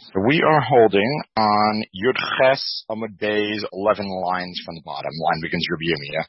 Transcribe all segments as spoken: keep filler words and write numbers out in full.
So we are holding on Yud Ches Amud Bey's eleven lines from the bottom. Line begins Rabbi Yirmiyah.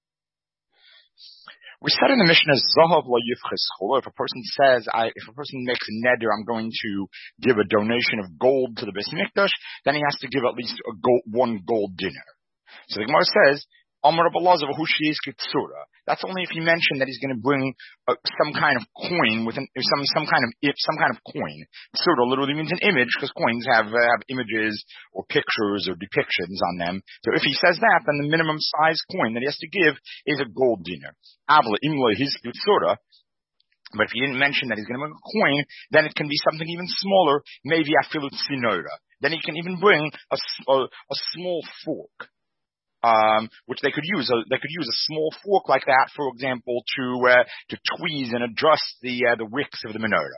We said in the Mishnah, Zahav lo yifches chula. If a person says, I, if a person makes a neder, I'm going to give a donation of gold to the Beis Mikdash, then he has to give at least a gold, one gold dinar. So the Gemara says, Amar Rabbi Elazar v'hu sheis kitsura. That's only if he mentioned that he's going to bring uh, some kind of coin with an, some some kind of some kind of coin. Tsura literally means an image because coins have uh, have images or pictures or depictions on them. So if he says that, then the minimum size coin that he has to give is a gold dinar. Avla imla his kitsura. But if he didn't mention that he's going to bring a coin, then it can be something even smaller, maybe afilu tsinora. Then he can even bring a, a, a small fork. Um, which they could use. A, they could use a small fork like that, for example, to uh, to tweeze and adjust the uh, the wicks of the menorah.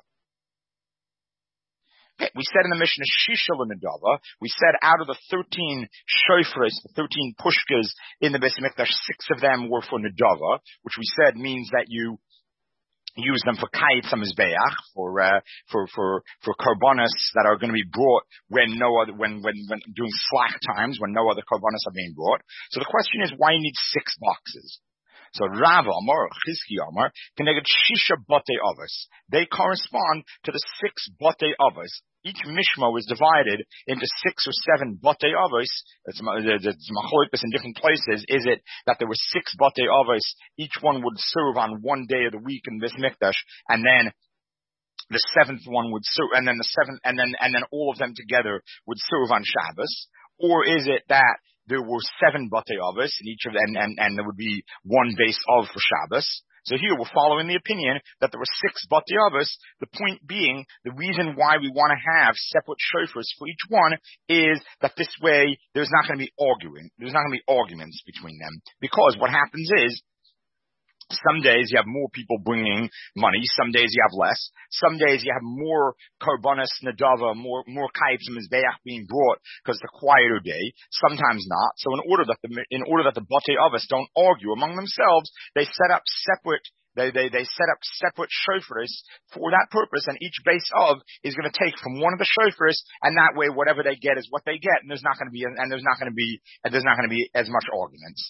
Okay, we said in the Mishnah Shisha l'Nedava. We said out of the thirteen shofars, the thirteen pushkas in the Beis Mikdash, six of them were for Nedava, which we said means that you use them for kayitz hamizbeach, for uh, for for for korbanos that are going to be brought when no other when when when during slack times when no other korbanos are being brought. So the question is, why you need six boxes? So Rav Amar, Chizki Amar, connected shisha bate avos. They correspond to the six bate avos. Each mishma was divided into six or seven bate avos. It's machlokes in different places. Is it that there were six bate avos? Each one would serve on one day of the week in this mikdash, and then the seventh one would serve, and then the seventh, and then and then all of them together would serve on Shabbos? Or is it that there were seven batei avos, and each of them, and, and there would be one base of for Shabbos? So here we're following the opinion that there were six batei avos. The point being, the reason why we want to have separate shofars for each one is that this way there's not going to be arguing. There's not going to be arguments between them. Because what happens is, some days you have more people bringing money. Some days you have less. Some days you have more korbanos nedava, more more kayitz hamizbeach being brought because it's a quieter day. Sometimes not. So in order that the in order that the batei avos don't argue among themselves, they set up separate. They they they set up separate shofars for that purpose, and each base of is going to take from one of the shofars, and that way whatever they get is what they get, and there's not going to be and there's not going to be and there's not going to be as much arguments.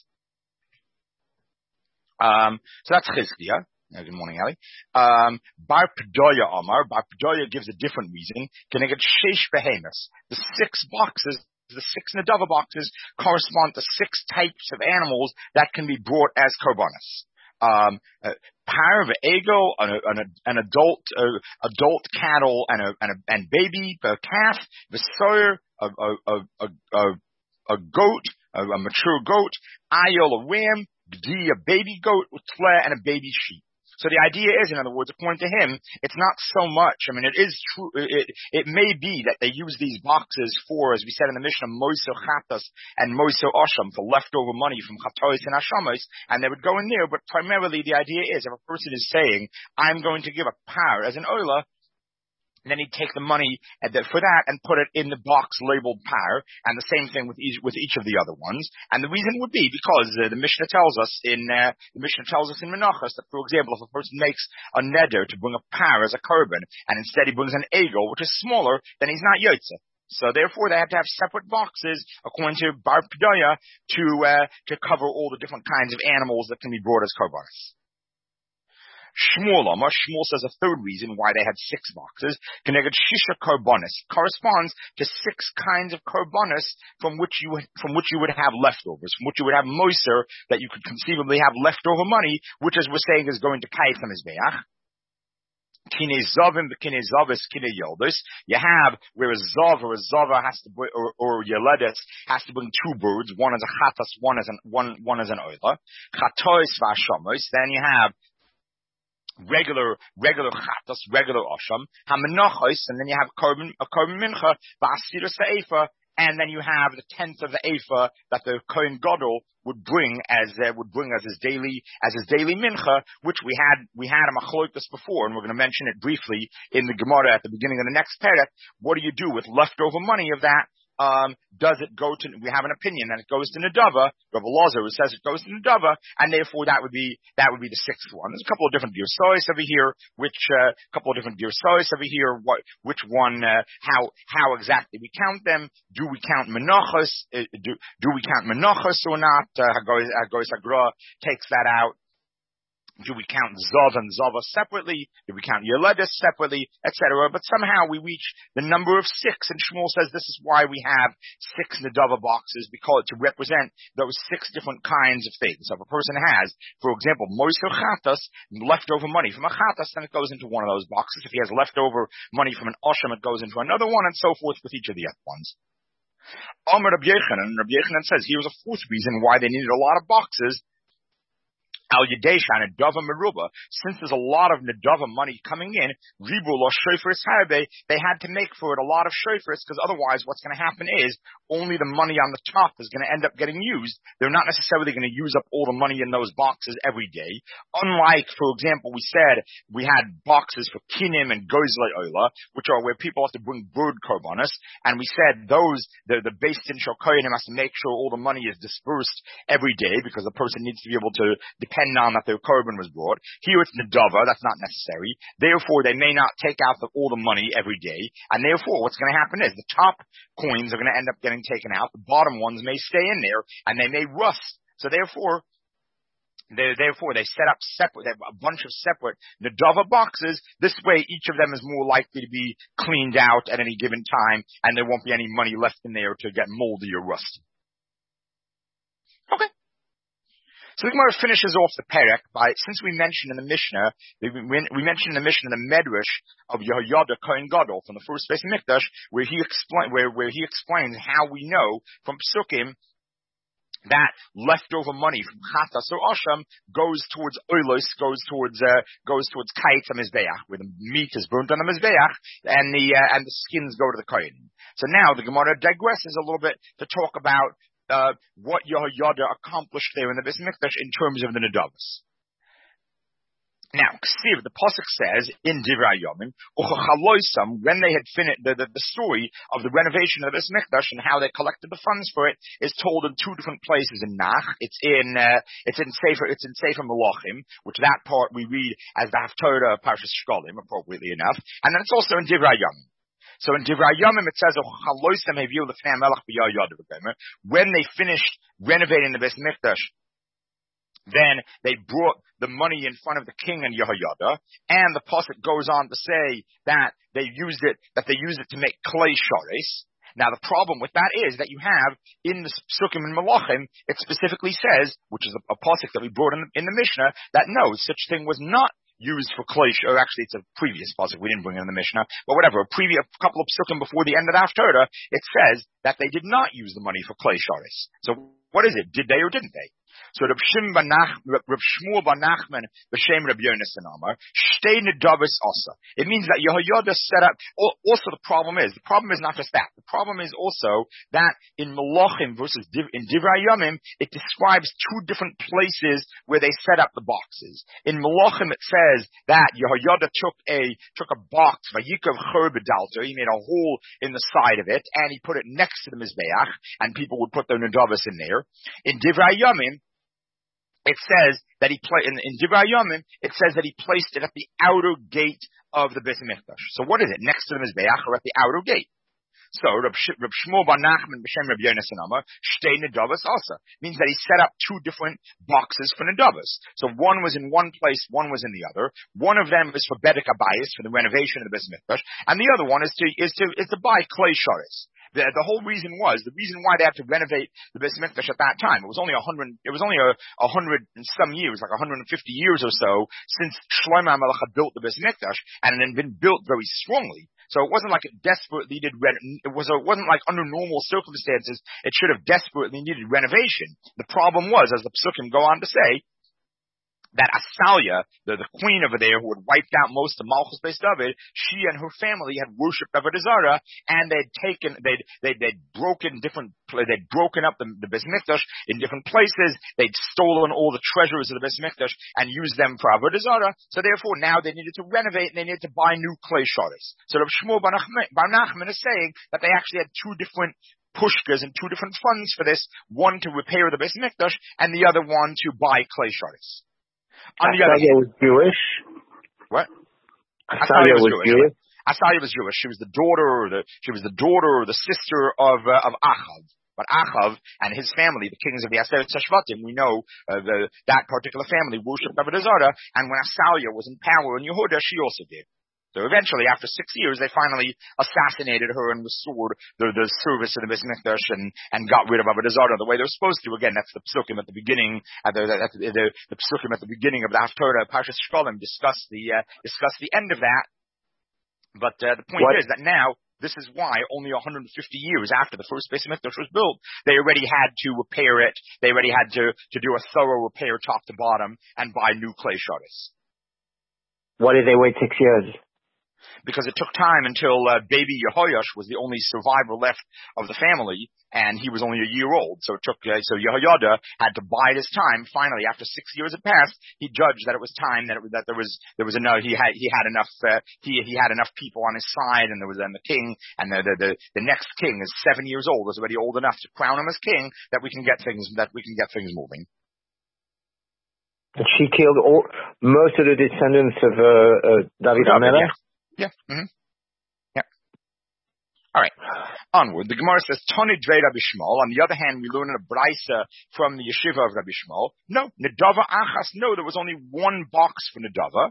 Um, so that's Chizkiah. Uh, good morning, Ali. Um, Bar Pedoya Omar. Bar Pedoya gives a different reason. Keneged Sheish Behemoths. The six boxes, the six Nedava boxes correspond to six types of animals that can be brought as korbanos. Um, uh, Par ego, an, an, an adult, uh, adult cattle and a, and a, and baby, a calf, Vesoyer, a, a, a, a, a goat, a, a mature goat, Ayol, a ram, Gdi, a baby goat, Utle, and a baby sheep. So the idea is, in other words, according to him, it's not so much. I mean, it is true. It, it may be that they use these boxes for, as we said in the Mishnah, moiso chatas and moiso osham, for leftover money from chatois and ashamos, and they would go in there. But primarily, the idea is, if a person is saying, "I'm going to give a par as an oila," and then he'd take the money for that and put it in the box labeled par, and the same thing with each, with each of the other ones. And the reason would be because uh, the Mishnah tells us in uh, the Mishnah tells us in Menachos that, for example, if a person makes a neder to bring a par as a korban, and instead he brings an egel, which is smaller, then he's not yotze. So therefore, they have to have separate boxes, according to Bar Pedoya, to uh, to cover all the different kinds of animals that can be brought as korbanos. Shmuel Amar, Shmuel says a third reason why they had six boxes, connected shisha korbanos, corresponds to six kinds of korbanos from which you from which you would have leftovers, from which you would have moiser, that you could conceivably have leftover money, which, as we're saying, is going to kayitz hamizbeach. Kine zavim, kine zavis, kine yoldis. You have where a zav or a zava has to bring, or, or yeledes has to bring two birds, one as a chatas, one as an one one as an oila. Chatois v'ashamos. Then you have regular, regular chatas, regular osham, hamenachos, and then you have korban, a korban mincha, v'asira se'efa, and then you have the tenth of the efa that the kohen gadol would bring as uh, would bring as his daily as his daily mincha, which we had we had a machlokes before, and we're going to mention it briefly in the Gemara at the beginning of the next parak. What do you do with leftover money of that? um, does it go to, we have an opinion that it goes to Nedava, Rav Elazar who says it goes to Nedava, and therefore that would be, that would be the sixth one. There's a couple of different Girsois over here, which, uh, a couple of different Girsois over here, what, which one, uh, how, how exactly we count them. Do we count Menachos, uh, do, do we count Menachos or not? Uh, Hagoyis Agra takes that out. Do we count Zav and Zava separately? Do we count Yeledes separately, et cetera? But somehow we reach the number of six, and Shmuel says this is why we have six Nedava boxes, because to represent those six different kinds of things. So if a person has, for example, Moiser Chatas, leftover money from a Chatas, then it goes into one of those boxes. If he has leftover money from an Osham, it goes into another one, and so forth with each of the other ones. Amar Rabbi Yochanan, and Rabbi Yochanan says here was a fourth reason why they needed a lot of boxes. Al Yadesha, Nedava Meruba, since there's a lot of Nedava money coming in, Ribu lo Shofris Harbe, they had to make for it a lot of Shofris, because otherwise what's going to happen is only the money on the top is going to end up getting used. They're not necessarily going to use up all the money in those boxes every day. Unlike, for example, we said we had boxes for Kinim and Gozle Ola, which are where people have to bring bird korbanos, and we said those, the, the base in Shokoyanim has to make sure all the money is dispersed every day, because the person needs to be able to depend on that their korban was brought. Here it's Nedava, that's not necessary. Therefore, they may not take out the, all the money every day, and therefore what's going to happen is the top coins are going to end up getting taken out, the bottom ones may stay in there, and they may rust. So therefore, they, therefore they set up separate, they have a bunch of separate Nedava boxes. This way, each of them is more likely to be cleaned out at any given time, and there won't be any money left in there to get moldy or rusty. Okay. So the Gemara finishes off the Perek by, since we mentioned in the Mishnah, we, we mentioned in the Mishnah the Medrash of Yehoyada Kohen Gadol from the first Beis Mikdash, where he explain, where, where he explains how we know from Psukim that leftover money from Chatas or Asham goes towards Oilos, goes towards, uh, goes towards Kait and Mizbeach, where the meat is burnt on the Mizbeach, and the, uh, and the skins go to the Kohen. So now the Gemara digresses a little bit to talk about Uh, what Yehoyada accomplished there in the Beis Mikdash in terms of the Nedavos. Now, Ksiv, the Pasuk says in Divrei Yomim, when they had finished the, the, the story of the renovation of the Beis Mikdash and how they collected the funds for it is told in two different places in Nach. It's in uh, it's in Sefer it's in Sefer Melachim, which that part we read as the Haftorah Parshas Shkolim, appropriately enough, and then it's also in Divrei Yomim. So in Divrei Yomim it says, when they finished renovating the Beis Mikdash, then they brought the money in front of the king and Yehoyada, and the pasuk goes on to say that they used it, that they used it to make clay shares. Now the problem with that is that you have in the Psukim and Malachim, it specifically says, which is a, a pasuk that we brought in, in the Mishnah, that no, such thing was not used for clay, or actually it's a previous pasuk, we didn't bring it in the Mishnah, but whatever, a previous a couple of psukim before the end of the Haftarah, it says that they did not use the money for clay sharis. So what is it? Did they or didn't they? So Reb Shmuel bar Nachman b'shem Reb Yonasan Amar shtei nedavos asa. It means that Yehoyada set up. Also, the problem is the problem is not just that. The problem is also that in Malachim versus Div, in Divrei Yomim, it describes two different places where they set up the boxes. In Malachim, it says that Yehoyada took a took a box, vayikav chor b'dalto. He made a hole in the side of it, and he put it next to the mizbeach, and people would put their nedavos in there. In Divrei Yomim, it says that he pla- in, in Divrei Yomim, it says that he placed it at the outer gate of the Beis Mikdash. So what is it? Next to the Mizbeach or at the outer gate? So Reb Shmuel bar Nachman b'shem Reb Yonasan Amar shtei nedavos asa means that he set up two different boxes for nedavos. So one was in one place, one was in the other. One of them is for bedek abayis, for the renovation of the Beis Mikdash, and the other one is to is to is to buy clay sharis. The, the whole reason was, the reason why they had to renovate the Beis Mikdash at that time, it was only a hundred, it was only a, a hundred and some years, like a hundred and fifty years or so, since Shlomo HaMelech had built the Beis Mikdash, and it had been built very strongly. So it wasn't like it desperately needed, it was, it wasn't like under normal circumstances, it should have desperately needed renovation. The problem was, as the Psukim go on to say, that Asalia, the, the queen over there who had wiped out most of Malchus Beis David, she and her family had worshipped Avodah Zarah, and they'd taken, they'd, they'd, they'd broken different, they'd broken up the, the Beis Mikdash in different places, they'd stolen all the treasures of the Beis Mikdash and used them for Avodah Zarah, so therefore now they needed to renovate and they needed to buy new clay sharis. So Rav Shmuel bar Nachman is saying that they actually had two different pushkas and two different funds for this, one to repair the Beis Mikdash and the other one to buy clay shards. On the other hand, was Jewish. What? Asalia was, was Jewish. Asalia was Jewish. She was the daughter, or the she was the daughter or the sister of uh, of Achav. But Achav and his family, the kings of the Aseret Shvatim, we know uh, the, that particular family worshipped Avodah Zarah, and when Asalia was in power in Yehuda, she also did. So eventually, after six years, they finally assassinated her and restored the, the service of the Beis Mikdash and, and got rid of Avodah Zarah the way they're supposed to. Again, that's the psukim at the beginning, at the, at the, the, the psukim at the beginning of the Haftarah, Parshas Shkolim, discuss the, uh, discuss the end of that. But uh, the point what? is that now, this is why only one hundred fifty years after the first Beis Mikdash was built, they already had to repair it. They already had to, to do a thorough repair top to bottom and buy new clay shards. Why did they wait six years? Because it took time until uh, baby Yehoyash was the only survivor left of the family, and he was only a year old. So it took, uh, so Yehoyada had to bide his time. Finally, after six years had passed, he judged that it was time, that it, that there was there was enough. He had he had enough. Uh, he he had enough people on his side, and there was then the king, and the, the the the next king is seven years old. Is already old enough to crown him as king. That we can get things that we can get things moving. And she killed all most of the descendants of uh, uh, David HaMelech. Yeah. Yeah. Mm-hmm. Yeah. All right. Onward. The Gemara says, Toni Dvei Rabbi Shmuel. On the other hand, we learn in a Braisa from the yeshiva of Rabbi Shmuel. No, Nedava Achas. No, there was only one box for Nedava.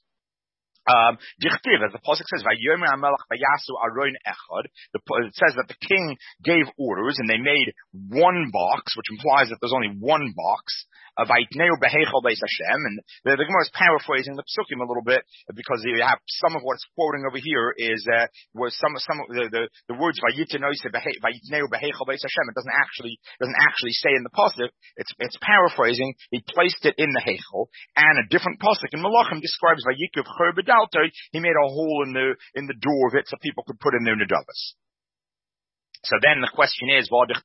Um, Dichtiv, as the pasuk says, Vayomer HaMelech Vayasu Aron Echad. It says that the king gave orders, and they made one box, which implies that there's only one box. Vayitneu Beheichel Beis Hashem, and the, the Gemara is paraphrasing the psukim a little bit because you have some of what's quoting over here is uh, was some some of the the, the words Vayitneu Beheichel Beis Hashem. It doesn't actually doesn't actually say in the pasuk. It's it's paraphrasing. He placed it in the Heichel, and a different pasuk in Malachim describes Vayikuv Chor B'Daltoi. He made a hole in the in the door of it so people could put in their nedavas. So then the question is, so then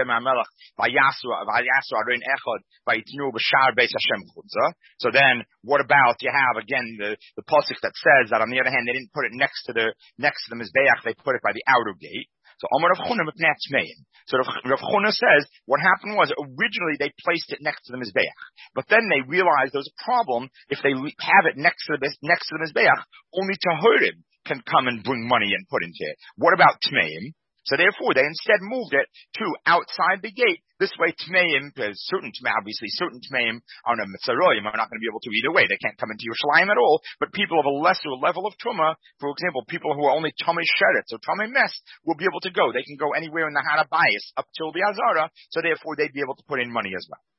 what about, you have again the, the pasuk that says that on the other hand they didn't put it next to the next to the Mizbeach, they put it by the outer gate. So Amar Rav Chuna Mipnei Tmeim. So Rav Chuna says what happened was originally they placed it next to the Mizbeach, but then they realized there was a problem if they have it next to the next to the Mizbeach. Only Tahurim can come and bring money and put into it. What about Tmeim? So therefore, they instead moved it to outside the gate. This way, Tmeim, because certain Tmeim, obviously, certain Tmeim on a Mitzaroyim are not going to be able to either way. They can't come into Yerushalayim at all. But people of a lesser level of Tumah, for example, people who are only Tomei Sheretz or Tomei Mes, will be able to go. They can go anywhere in the Harabayis up till the Azara. So therefore, they'd be able to put in money as well.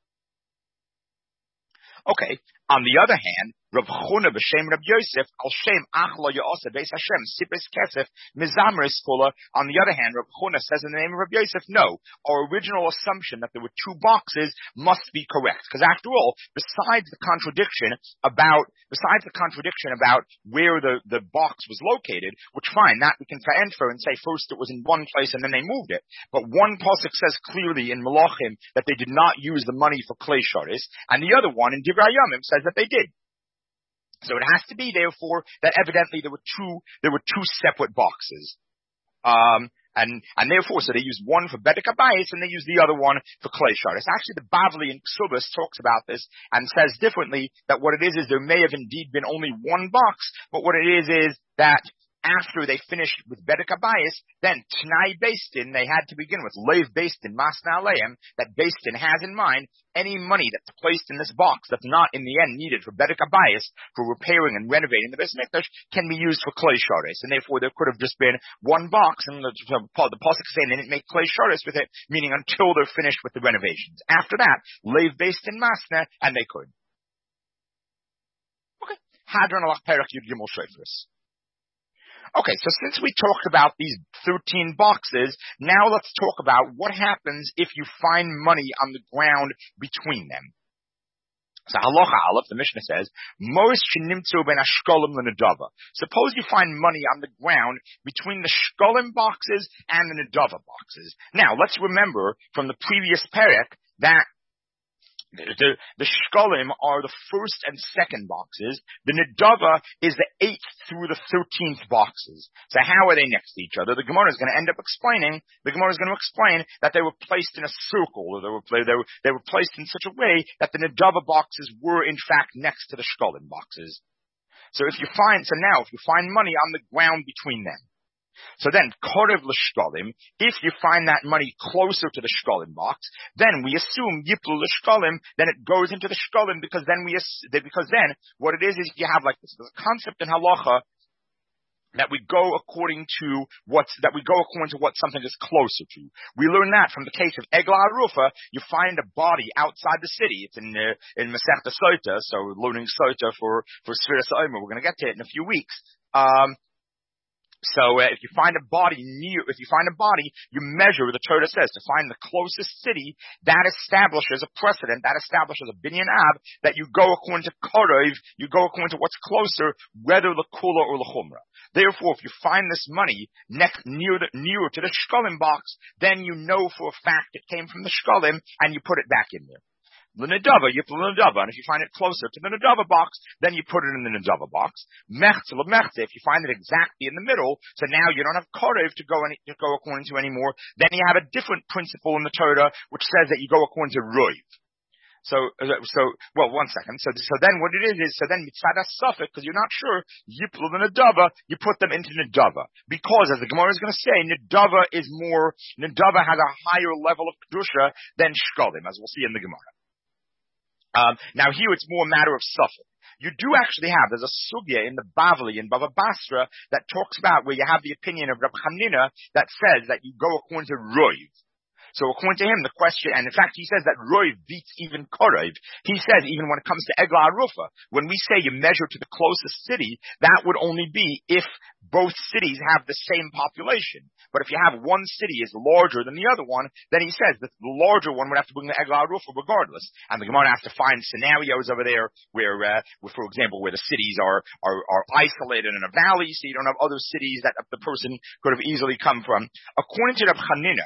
Okay. On the other hand, Rav Chuna b'shem Rav Yosef al shem achla ya'asa beis Hashem sipes kesef mizamris kula. On the other hand, Rav Chuna says in the name of Rav Yosef, no, our original assumption that there were two boxes must be correct. Because after all, besides the contradiction about besides the contradiction about where the, the box was located, which fine, that we can transfer and say first it was in one place and then they moved it. But one pasuk says clearly in Malachim that they did not use the money for clay sharis, and the other one in Divrei Yamim says that they did. So it has to be, therefore, that evidently there were two, there were two separate boxes. Um, and, and therefore, so they used one for Bedek Habayis and they used the other one for clay sharis. Actually, the Bavli in Ksubas talks about this and says differently that what it is is there may have indeed been only one box, but what it is is that after they finished with Bedek Habayis, then T'nai Beistin, they had to begin with Leiv Beistin, Masna Aleim, that Beistin has in mind any money that's placed in this box that's not in the end needed for Bedek Habayis, for repairing and renovating the Beis Mikdash, can be used for clay sharis. And therefore there could have just been one box, and the, the, the pasuk is saying they didn't make clay sharis with it, meaning until they're finished with the renovations. After that, Leiv Beistin Masna, and they could. Okay. Hadron Alach Perek Yud Gimel Shofris. Okay, so since we talked about these thirteen boxes, now let's talk about what happens if you find money on the ground between them. So Halacha Aleph, the Mishnah says, Mos shenimtzu ben hashkolim l'nedava. Suppose you find money on the ground between the shkolim boxes and the nedava boxes. Now, let's remember from the previous perek that The, the shkolim are the first and second boxes. The nedava is the eighth through the thirteenth boxes. So how are they next to each other? The Gemara is going to end up explaining, the Gemara is going to explain that they were placed in a circle, or they were, they were, they were placed in such a way that the nedava boxes were in fact next to the shkolim boxes. So if you find, so now if you find money on the ground between them, so then, korev l'shkolim, if you find that money closer to the shkolim box, then we assume yiplu l'shkolim, then it goes into the shkolim, because then we, because then, what it is, is you have like this, there's a concept in halacha, that we go according to what's, that we go according to what something is closer to. We learn that from the case of Egla Arufa. You find a body outside the city. It's in, uh, in Masechta Sota, so learning Sota for, for Sfiras Omer. We're going to get to it in a few weeks. Um, So uh, if you find a body near, if you find a body, you measure, the Torah says, to find the closest city, that establishes a precedent, that establishes a binyan ab, that you go according to Korev, you go according to what's closer, whether l'kula or l'chumra. Therefore, if you find this money next, near the, nearer to the shkolim box, then you know for a fact it came from the shkolim, and you put it back in there. The nedava, you put the nedava, and if you find it closer to the nedava box, then you put it in the nedava box. Mechze l'mechze, if you find it exactly in the middle, so now you don't have korev to go any, to go according to anymore, then you have a different principle in the Torah, which says that you go according to roiv. So, so, well, one second. So, so then what it is, is, so then mitzad suffix, because you're not sure, yiplu the nedava, you put them into nedava. Because, as the Gemara is going to say, nedava is more, nedava has a higher level of kedusha than shkolim, as we'll see in the Gemara. Um, now here it's more a matter of suffix. You do actually have, there's a sugya in the Bavli, in Bava Basra, that talks about where you have the opinion of Reb Chanina that says that you go according to roiv. So according to him, the question, and in fact he says that roiv beats even korev. He says even when it comes to Egla Arufa, when we say you measure to the closest city, that would only be if both cities have the same population. But if you have one city is larger than the other one, then he says that the larger one would have to bring the Egla Arufa regardless. And the Gemara has to find scenarios over there where, uh, where, for example, where the cities are, are, are isolated in a valley, so you don't have other cities that the person could have easily come from. According to Reb Chanina,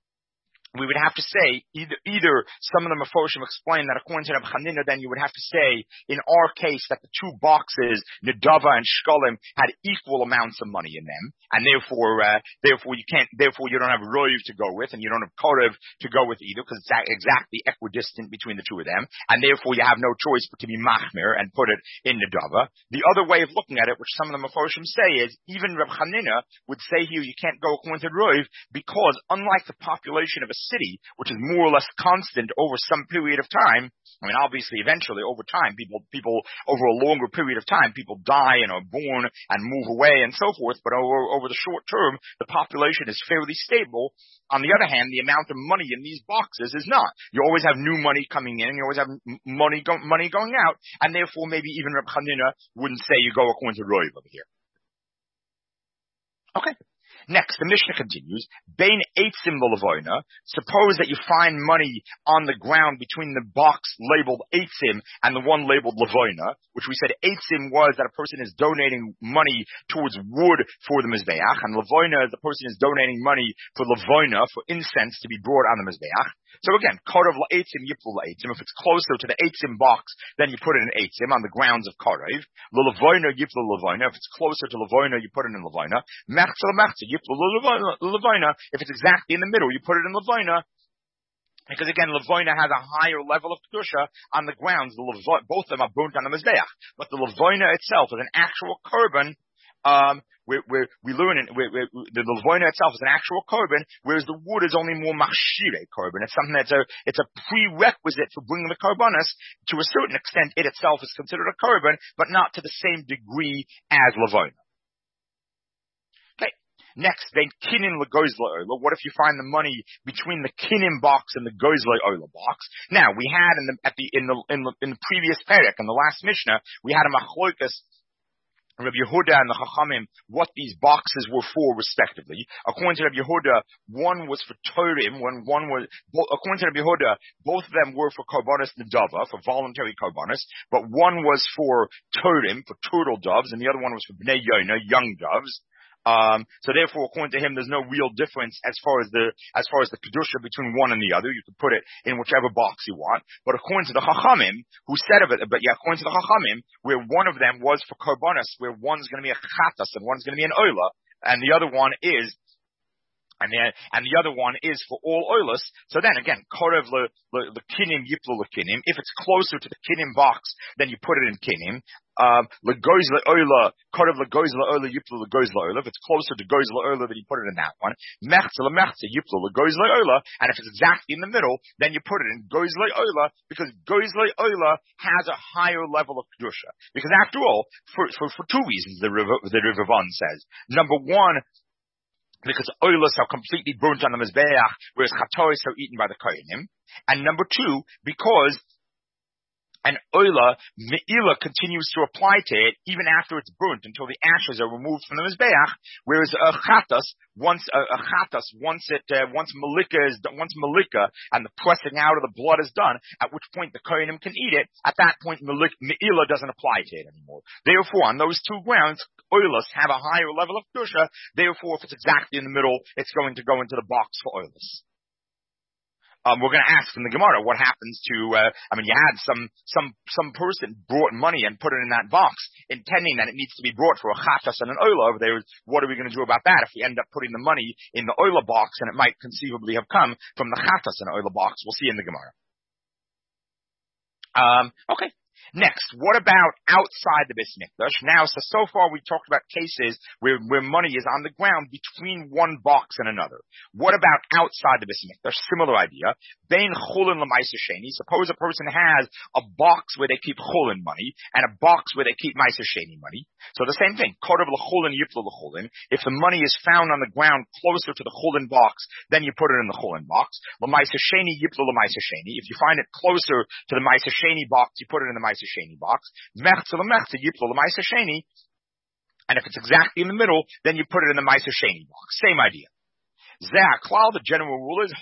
we would have to say, either, either some of the Mefoshim explain that according to Reb Chanina, then you would have to say, in our case, that the two boxes, Nedava and Shkolim, had equal amounts of money in them, and therefore, uh, therefore you can't, therefore you don't have Roiv to go with, and you don't have Korev to go with either, because it's exactly equidistant between the two of them, and therefore you have no choice but to be Machmir and put it in Nedava. The other way of looking at it, which some of the Mefoshim say, is even Reb Chanina would say here you can't go according to Roiv, because unlike the population of a city, which is more or less constant over some period of time. I mean, obviously, eventually, over time, people, people, over a longer period of time, people die and are born and move away and so forth, but over, over the short term, the population is fairly stable. On the other hand, the amount of money in these boxes is not. You always have new money coming in, you always have money, go, money going out, and therefore maybe even Reb Chanina wouldn't say you go according to Roiv over here. Okay. Next, the Mishnah continues, Bein Eitzim L'Levoina, suppose that you find money on the ground between the box labeled Eitzim and the one labeled Levoina, which we said Eitzim was that a person is donating money towards wood for the Mizbeach, and Levoina is the person is donating money for Levoina, for incense to be brought on the Mizbeach. So again, Korev L'Eitzim Yiplu L'Eitzim, if it's closer to the Eitzim box, then you put it in Eitzim on the grounds of Korev. L'Levoina Yiplu Levoina, if it's closer to Levoina, you put it in Levoina. Mechze L'Mechze Yiplu Levoina, if it's exactly in the middle, you put it in Levoina. Because again, Levoina has a higher level of Kedusha on the grounds. The Levo- both of them are burnt on the Mizbeach. But the Levoina itself is an actual korban. Um, where, where we learn it, where, where the Levoina itself is an actual korban, whereas the wood is only more machshire korban. It's something that's a, it's a prerequisite for bringing the korbanos. To a certain extent, it itself is considered a korban, but not to the same degree as Levoina. Okay. Next, then kinin legoizla oila. What if you find the money between the kinin box and the goizla oila box? Now, we had in the, at the, in the, in the, in the previous perek, in the last Mishnah, we had a machlokas, Rabbi Yehuda and the Chachamim, what these boxes were for, respectively. According to Rabbi Yehuda, one was for Torim, when one was, according to Rabbi Yehuda, both of them were for Karbonis Nedava, for voluntary Karbonis, but one was for Torim, for turtle doves, and the other one was for Bnei Yonah, young doves. Um, so therefore, according to him, there's no real difference as far as the as far as the kedusha between one and the other. You can put it in whichever box you want. But according to the Chachamim, who said of it, but yeah, according to the Chachamim, where one of them was for korbanos, where one's going to be a chatas and one's going to be an oila, and the other one is. And the, and the other one is for all oilers. So then again, korev le, le, le kinim yiplu le kinim. If it's closer to the kinim box, then you put it in kinim. Um, le goiz le oila, korev le goiz le oila yiplu le goiz le oila. If it's closer to goiz le oila, then you put it in that one. Mechze le mechze yiplu le goiz le oila. And if it's exactly in the middle, then you put it in goiz le oila, because goiz le oila has a higher level of kedusha. Because after all, for, for, for two reasons, the Riv, the Rivavon says. Number one, because oilers are completely burnt on the mizbeach, whereas chatois are eaten by the kohenim. And number two, because an oiler, me'ila, continues to apply to it even after it's burnt until the ashes are removed from the mizbeach, whereas a chatas, once a, a chatas, once it, uh, once malika is once malika and the pressing out of the blood is done, at which point the kohenim can eat it. At that point, me'ila doesn't apply to it anymore. Therefore, on those two grounds, oilers have a higher level of kedusha. Therefore, if it's exactly in the middle, it's going to go into the box for oilers. Um, we're going to ask in the Gemara what happens to. Uh, I mean, you had some some some person brought money and put it in that box, intending that it needs to be brought for a chatas and an oila over there. What are we going to do about that if we end up putting the money in the oila box and it might conceivably have come from the chatas and oila box? We'll see in the Gemara. Um, okay. Next, what about outside the Beis Mikdash? Now, so, so far we talked about cases where, where money is on the ground between one box and another. What about outside the Beis Mikdash? Similar idea. Bein chulin l'maisa sheni. Suppose a person has a box where they keep chulin money and a box where they keep maisa sheni money. So the same thing. Korav l'chulin yiplu l'chulin. If the money is found on the ground closer to the chulin box, then you put it in the chulin box. L'maisa sheni yiplu l'maisa sheni. If you find it closer to the maisa sheni box, you put it in the maisa sheni box. Mechze l'mechze yiplu l'maisa sheni. And if it's exactly in the middle, then you put it in the maisa sheni box. Same idea. The general rule is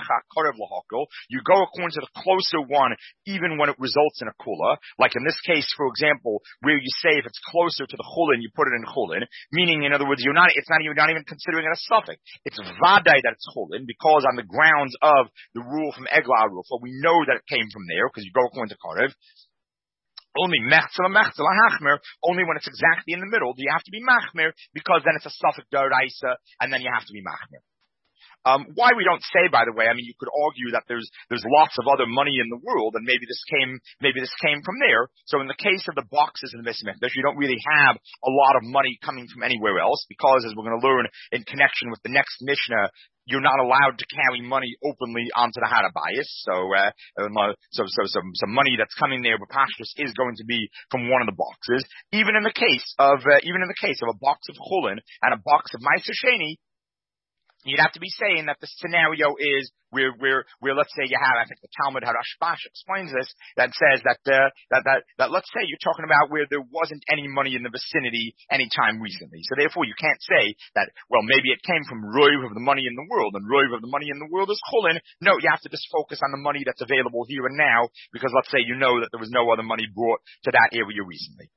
you go according to the closer one, even when it results in a kula. Like in this case, for example, where you say if it's closer to the chulin, you put it in chulin. Meaning, in other words, you're not. It's not. You're not even considering it a suffix. It's vaday that it's chulin because on the grounds of the rule from Eglah Rufa, we know that it came from there because you go according to Korev. Only mechzela mechzela hachmer, only when it's exactly in the middle do you have to be machmer, because then it's a suffix d'oraisa, and then you have to be machmer. Um, why we don't say, by the way, I mean, you could argue that there's there's lots of other money in the world, and maybe this came maybe this came from there. So in the case of the boxes in the Beis Mikdash, you don't really have a lot of money coming from anywhere else, because as we're going to learn in connection with the next Mishnah, you're not allowed to carry money openly onto the Harabayis. So, uh, so, so, some, some money that's coming there, Bapashtus, is going to be from one of the boxes. Even in the case of, uh, even in the case of a box of Chulin and a box of Meiser Sheni, you'd have to be saying that the scenario is where, where, where, let's say you have, I think the Talmud Harashbash explains this, that says that, uh, that, that, that, let's say you're talking about where there wasn't any money in the vicinity anytime recently. So therefore you can't say that, well, maybe it came from Roiv of the money in the world, and Roiv of the money in the world is Chulin. No, you have to just focus on the money that's available here and now, because let's say you know that there was no other money brought to that area recently.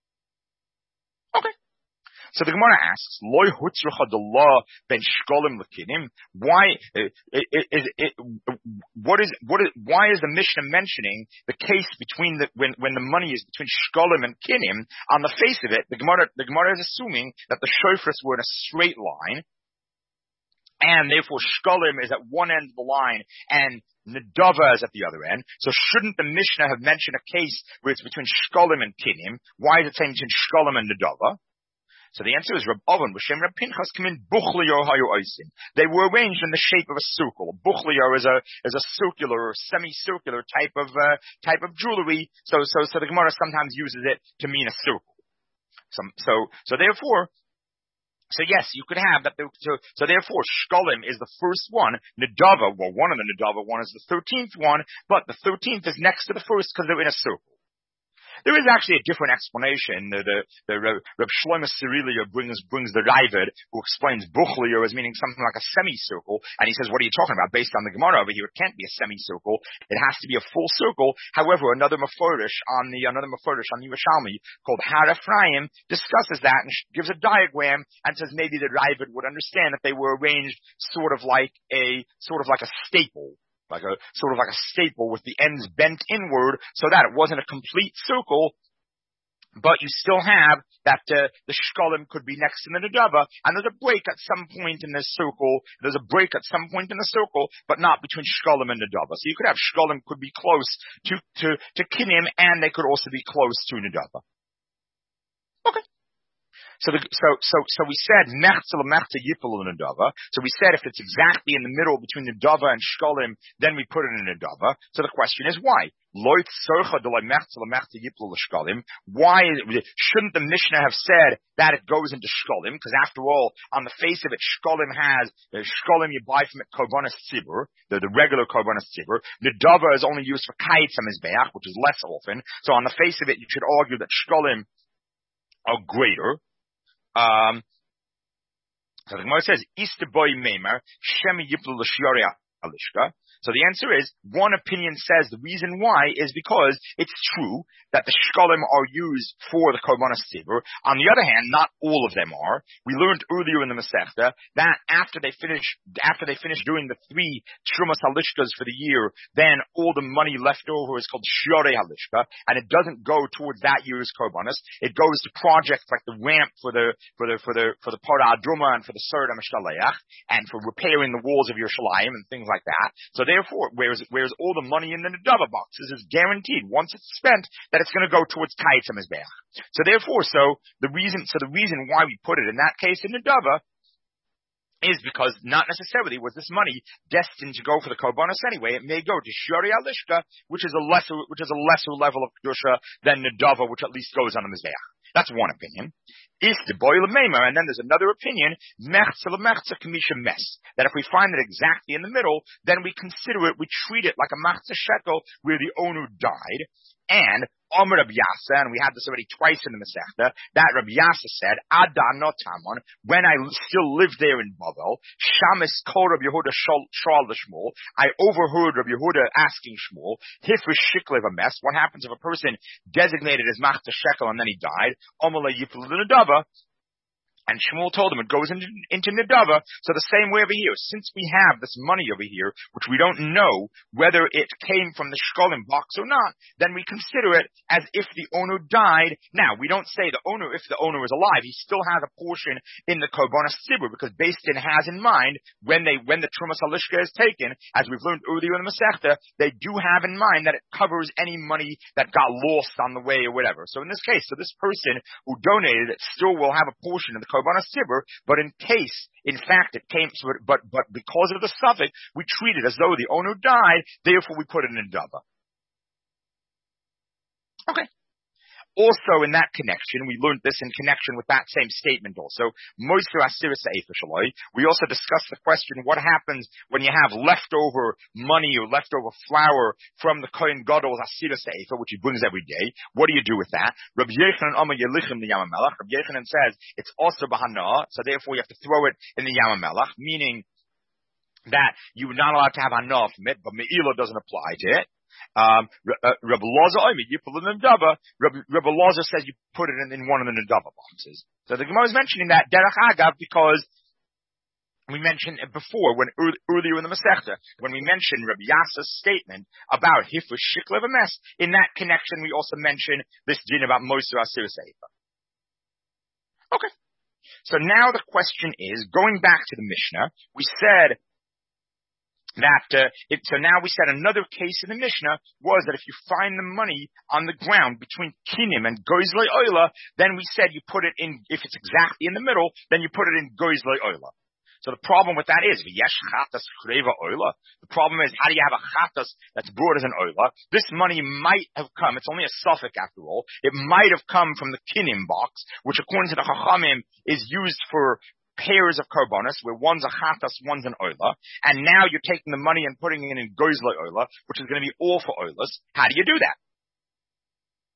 Okay. So the Gemara asks, "Loy hutzrucha the law ben shkolim lekinim." Why is it, it? What is what is? Why is the Mishnah mentioning the case between the when when the money is between shkolim and kinim? On the face of it, the Gemara the Gemara is assuming that the shofars were in a straight line, and therefore shkolim is at one end of the line and Nedava is at the other end. So shouldn't the Mishnah have mentioned a case where it's between shkolim and kinim? Why is it saying between shkolim and Nedava? So the answer is Reb Oven, B'Shem Reb Pinchas, come in Buchliyor Hayu Oisin. They were arranged in the shape of a circle. Buchliyor is a is a circular or semicircular type of uh, type of jewelry. So so so the Gemara sometimes uses it to mean a circle. So so so therefore. So yes, you could have that. So, so therefore, Shkolim is the first one. Nedava, well, one of the Nedava one is the thirteenth one, but the thirteenth is next to the first because they're in a circle. There is actually a different explanation. The, the, the Reb Shlomo Sirilia brings, brings the Ravid, who explains Buchlier as meaning something like a semicircle, and he says, what are you talking about? Based on the Gemara over here, it can't be a semicircle. It has to be a full circle. However, another Meforish on the, another Meforish on the Yerushalmi called Har Ephraim discusses that and gives a diagram and says maybe the Ravid would understand that they were arranged sort of like a, sort of like a staple. Like a, sort of like a staple with the ends bent inward so that it wasn't a complete circle, but you still have that, uh, the shkolim could be next to the nedava, and there's a break at some point in this circle, there's a break at some point in the circle, but not between shkolim and nedava. So you could have shkolim could be close to, to, to kinim, and they could also be close to nedava. Okay. So, the, so, so, so we said mechza lemechza yipul nedava. So we said if it's exactly in the middle between nedava and shkolim, then we put it in nedava. So the question is why? Loit sorcha de mechza lemechza yipul l'shkolim. Why shouldn't the Mishnah have said that it goes into shkolim? Because after all, on the face of it, shkolim has uh, shkolim you buy from it korbanos tzibur, the, the regular korbanos tzibur. Nedava is only used for kayitz hamizbeach, which is less often. So on the face of it, you should argue that shkolim are greater. Um, so the Gemara says, Ista boy meimer, shemi yiplu l'shiori alishka. So the answer is, one opinion says the reason why is because it's true that the shkolim are used for the korbanos tzibur. On the other hand, not all of them are. We learned earlier in the Masechta that after they finish, after they finish doing the three trumas halishkas for the year, then all the money left over is called shiore halishka, and it doesn't go towards that year's korbanos. It goes to projects like the ramp for the for the for the for the Parah Adruma and for the Serd HaMishkaleach, and for repairing the walls of Yerushalayim and things like that. So therefore, whereas, whereas all the money in the Nedava boxes is guaranteed, once it's spent, that it's going to go towards Kayitz HaMizbeach. So therefore, so the reason, so the reason why we put it in that case in Nedava is because not necessarily was this money destined to go for the korbanos anyway. It may go to Shari Alishka, which is a lesser, which is a lesser level of kedusha than Nedava, which at least goes on the Mizbeach. That's one opinion. Is the boil of Meimer, and then there's another opinion, mechza lemechza kamisha mes, that if we find it exactly in the middle, then we consider it, we treat it like a machza shekel where the owner died, and Omer Rabbi Yasa, and we had this already twice in the Masechta, that Rabbi Yasa said, Ada not Tamon, when I still lived there in Bavel, Shamis kol Rabbi Yehuda shal Shmuel, I overheard Rabbi Yehuda asking Shmuel, Hifrish shiklev a mess, what happens if a person designated as Machta Shekel and then he died, Omer le Yifel Nedava, and Shmuel told him it goes into, into Nedava. So the same way over here, since we have this money over here, which we don't know whether it came from the shkolim box or not, then we consider it as if the owner died. Now, we don't say the owner, if the owner is alive, he still has a portion in the korbanos tzibur, because Beis Din has in mind, when they, when the Trumas Halishka is taken, as we've learned earlier in the Masechta, they do have in mind that it covers any money that got lost on the way or whatever. So in this case, so this person who donated it still will have a portion of the korbanos tzibur, but in case, in fact, it came, but, but because of the suffix, we treat it as though the owner died, therefore we put it in Nedava. Okay. Also, in that connection, we learned this in connection with that same statement also. Moiser Asiris Eifa Shaloi. We also discussed the question, what happens when you have leftover money or leftover flour from the Kohen Gadol's Asiris Eifa, which he brings every day. What do you do with that? Rabbi Yechanan Omer Yelichim the Yam HaMelech. Rabbi Yechanan says it's also Bahana, so therefore you have to throw it in the Yam HaMelech, meaning that you're not allowed to have Hana from it, but Me'ila doesn't apply to it. Um, uh, Rabbi Lazar, you put it in the Nedava. Rabbi Lazar says you put it in, in one of the Nedava boxes. So the Gemara is mentioning that Derech Agav because we mentioned it before, when earlier in the Masechta, when we mentioned Rabbi Yasa's statement about Hifrish shiklev a mess. In that connection, we also mentioned this din about Moser Asiris Eifa. Okay. So now the question is, going back to the Mishnah, we said that, uh, it, so now we said another case in the Mishnah was that if you find the money on the ground between Kinim and Goizlei Oila, then we said you put it in, if it's exactly in the middle, then you put it in Goizlei Oila. So the problem with that is, V'yesh chatas chreva Oila. The problem is, how do you have a chatas that's brought as an Oila? This money might have come, it's only a suffix after all, it might have come from the Kinim box, which according to the Chachamim is used for pairs of korbanos, where one's a chatas, one's an oila, and now you're taking the money and putting it in goizlei oila, which is going to be all for oilas. How do you do that?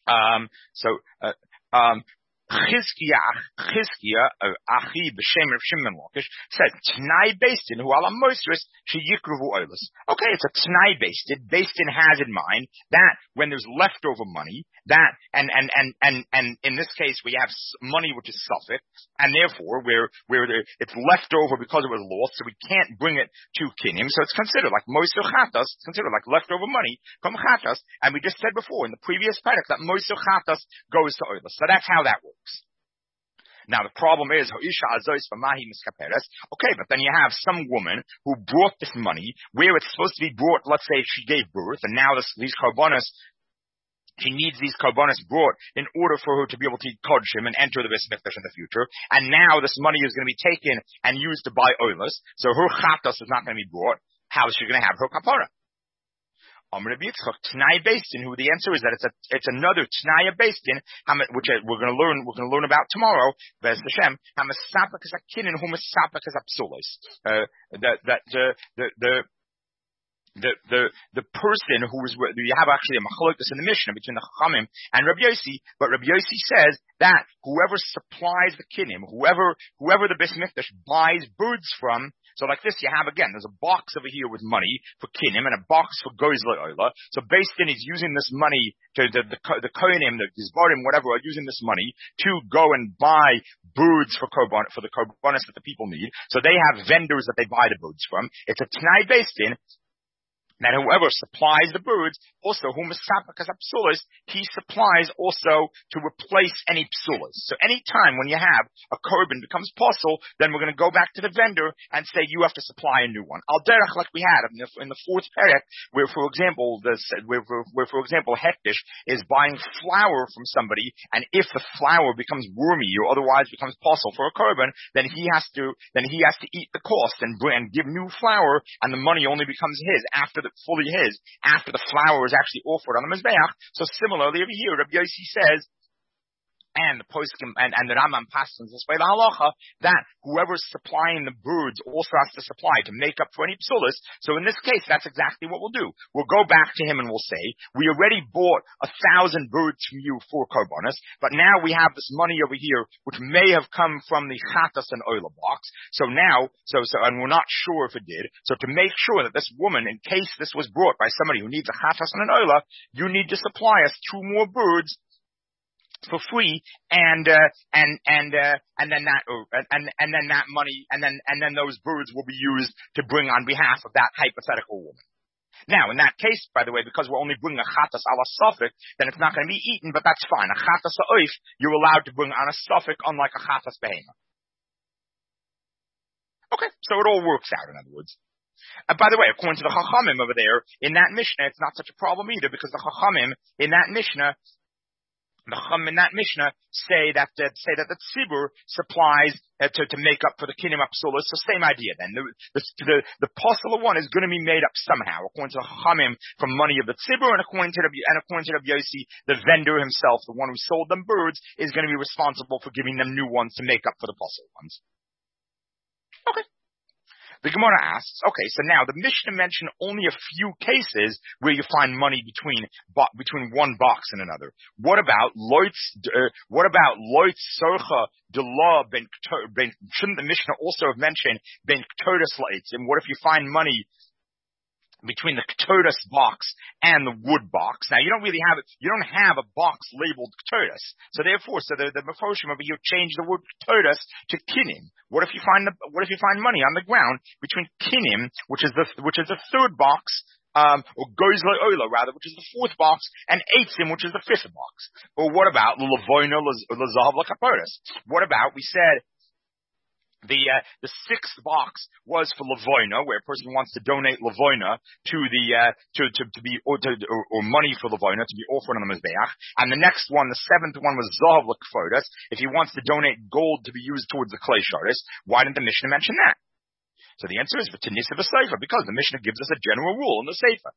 Um, so, uh, um, Chizkiah, Chizkiah, Achi b'Shem Rav Shimon Lakish said Tnai Beistin who ala Mosris sheyikruvu oilus. Okay, it's a Tnai Beistin. Beistin has in mind that when there's leftover money, that and and and and and in this case we have money which is suffix, and therefore where where it's left over because it was lost, so we can't bring it to kinim. So it's considered like Moser Chatas, it's considered like leftover money from Chatas, and we just said before in the previous parak that Moser Chatas goes to oilus. So that's how that works. Now the problem is, okay, but then you have some woman who brought this money where it's supposed to be brought. Let's say she gave birth, and now this, these korbanos, she needs these korbanos brought in order for her to be able to eat kodshim and enter the Beis Mikdash in the future. And now this money is going to be taken and used to buy oilus, so her chatas is not going to be brought. How is she going to have her kapara? Amr Yitzchak, Tnai Beistin, who the answer is that it's a, it's another Tnai Beistin, which we're going to learn, we're going to learn about tomorrow, Bez Hashem, Hamasapak is a kinin, Humasapak is a psulos. Uh, that, that, the, the, the, the, the, the person who is, you have actually a machlokes in the Mishnah between the Chachamim and Rabbi Yossi, but Rabbi Yossi says that whoever supplies the kinim, whoever, whoever the Beis Mikdash buys birds from, so like this, you have again, there's a box over here with money for kinim and a box for goizla oila. So Beistin is using this money to the the, the kohenim, the gizbarim, whatever, are using this money to go and buy birds for korban for the korbanos that the people need. So they have vendors that they buy the birds from. It's a Tnai Beistin. That whoever supplies the birds, also whom is psulas, he supplies also to replace any psulas. So any time when you have a korban becomes possible, then we're going to go back to the vendor and say you have to supply a new one. Al derech like we had in the, in the fourth parak, where for example, this, where, where, where for example Hektish is buying flour from somebody, and if the flour becomes wormy or otherwise becomes possible for a korban, then he has to then he has to eat the cost and bring, and give new flour, and the money only becomes his after the fully his after the flour is actually offered on the Mizbeach. So similarly over here, Rabbi Yossi says, and the poskim and, and the Rambam passes this way the halacha that whoever's supplying the birds also has to supply to make up for any psulas. So in this case, that's exactly what we'll do. We'll go back to him and we'll say, we already bought a thousand birds from you for korbanos, but now we have this money over here which may have come from the chatas and oila box. So now, so so, and we're not sure if it did. So to make sure that this woman, in case this was brought by somebody who needs a chatas and an oila, you need to supply us two more birds for free, and uh, and and uh, and then that uh, and and then that money, and then and then those birds will be used to bring on behalf of that hypothetical woman. Now, in that case, by the way, because we're only bringing a chatas ala suffix, then it's not going to be eaten, but that's fine. A chatas ha'oif, you're allowed to bring on a suffix, unlike a chatas behema. Okay, so it all works out. In other words. Uh, by the way, according to the Chachamim over there in that Mishnah, it's not such a problem either, because the Chachamim in that Mishnah. The Chum in that Mishnah say that uh, say that the tzibur supplies uh, to to make up for the kinim apsulas. So same idea. Then the the the, the possible one is going to be made up somehow, according to the Chachamim, from money of the tzibur, and according to the and according to the Yossi, the vendor himself, the one who sold them birds, is going to be responsible for giving them new ones to make up for the possible ones. Okay. The Gemara asks, okay, so now the Mishnah mentioned only a few cases where you find money between bo- between one box and another. What about loitz? Uh, what about loitz sorcha de la ben? Shouldn't the Mishnah also have mentioned ben ktodas loitz? And what if you find money between the ktodas box and the wood box? Now you don't really have it. You don't have a box labeled ktodas. So therefore, so the the Mefoshim over here change the word ktodas to kinim. What if you find the what if you find money on the ground between kinim, which is the which is the third box, um, or goizla oila rather, which is the fourth box, and eitzim, which is the fifth box? Or what about lavoina lazahav lakapodas? What about we said The uh, the sixth box was for Lavoina, where a person wants to donate Lavoina to the uh, to, to to be or, to, or, or money for Lavoina to be offered on the Mizbeach. And the next one, the seventh one, was Zahav L'Kfodas, if he wants to donate gold to be used towards the clay shardis. Why didn't the Mishnah mention that? So the answer is for Tanisa v'Seifa, because the Mishnah gives us a general rule in the Seifa.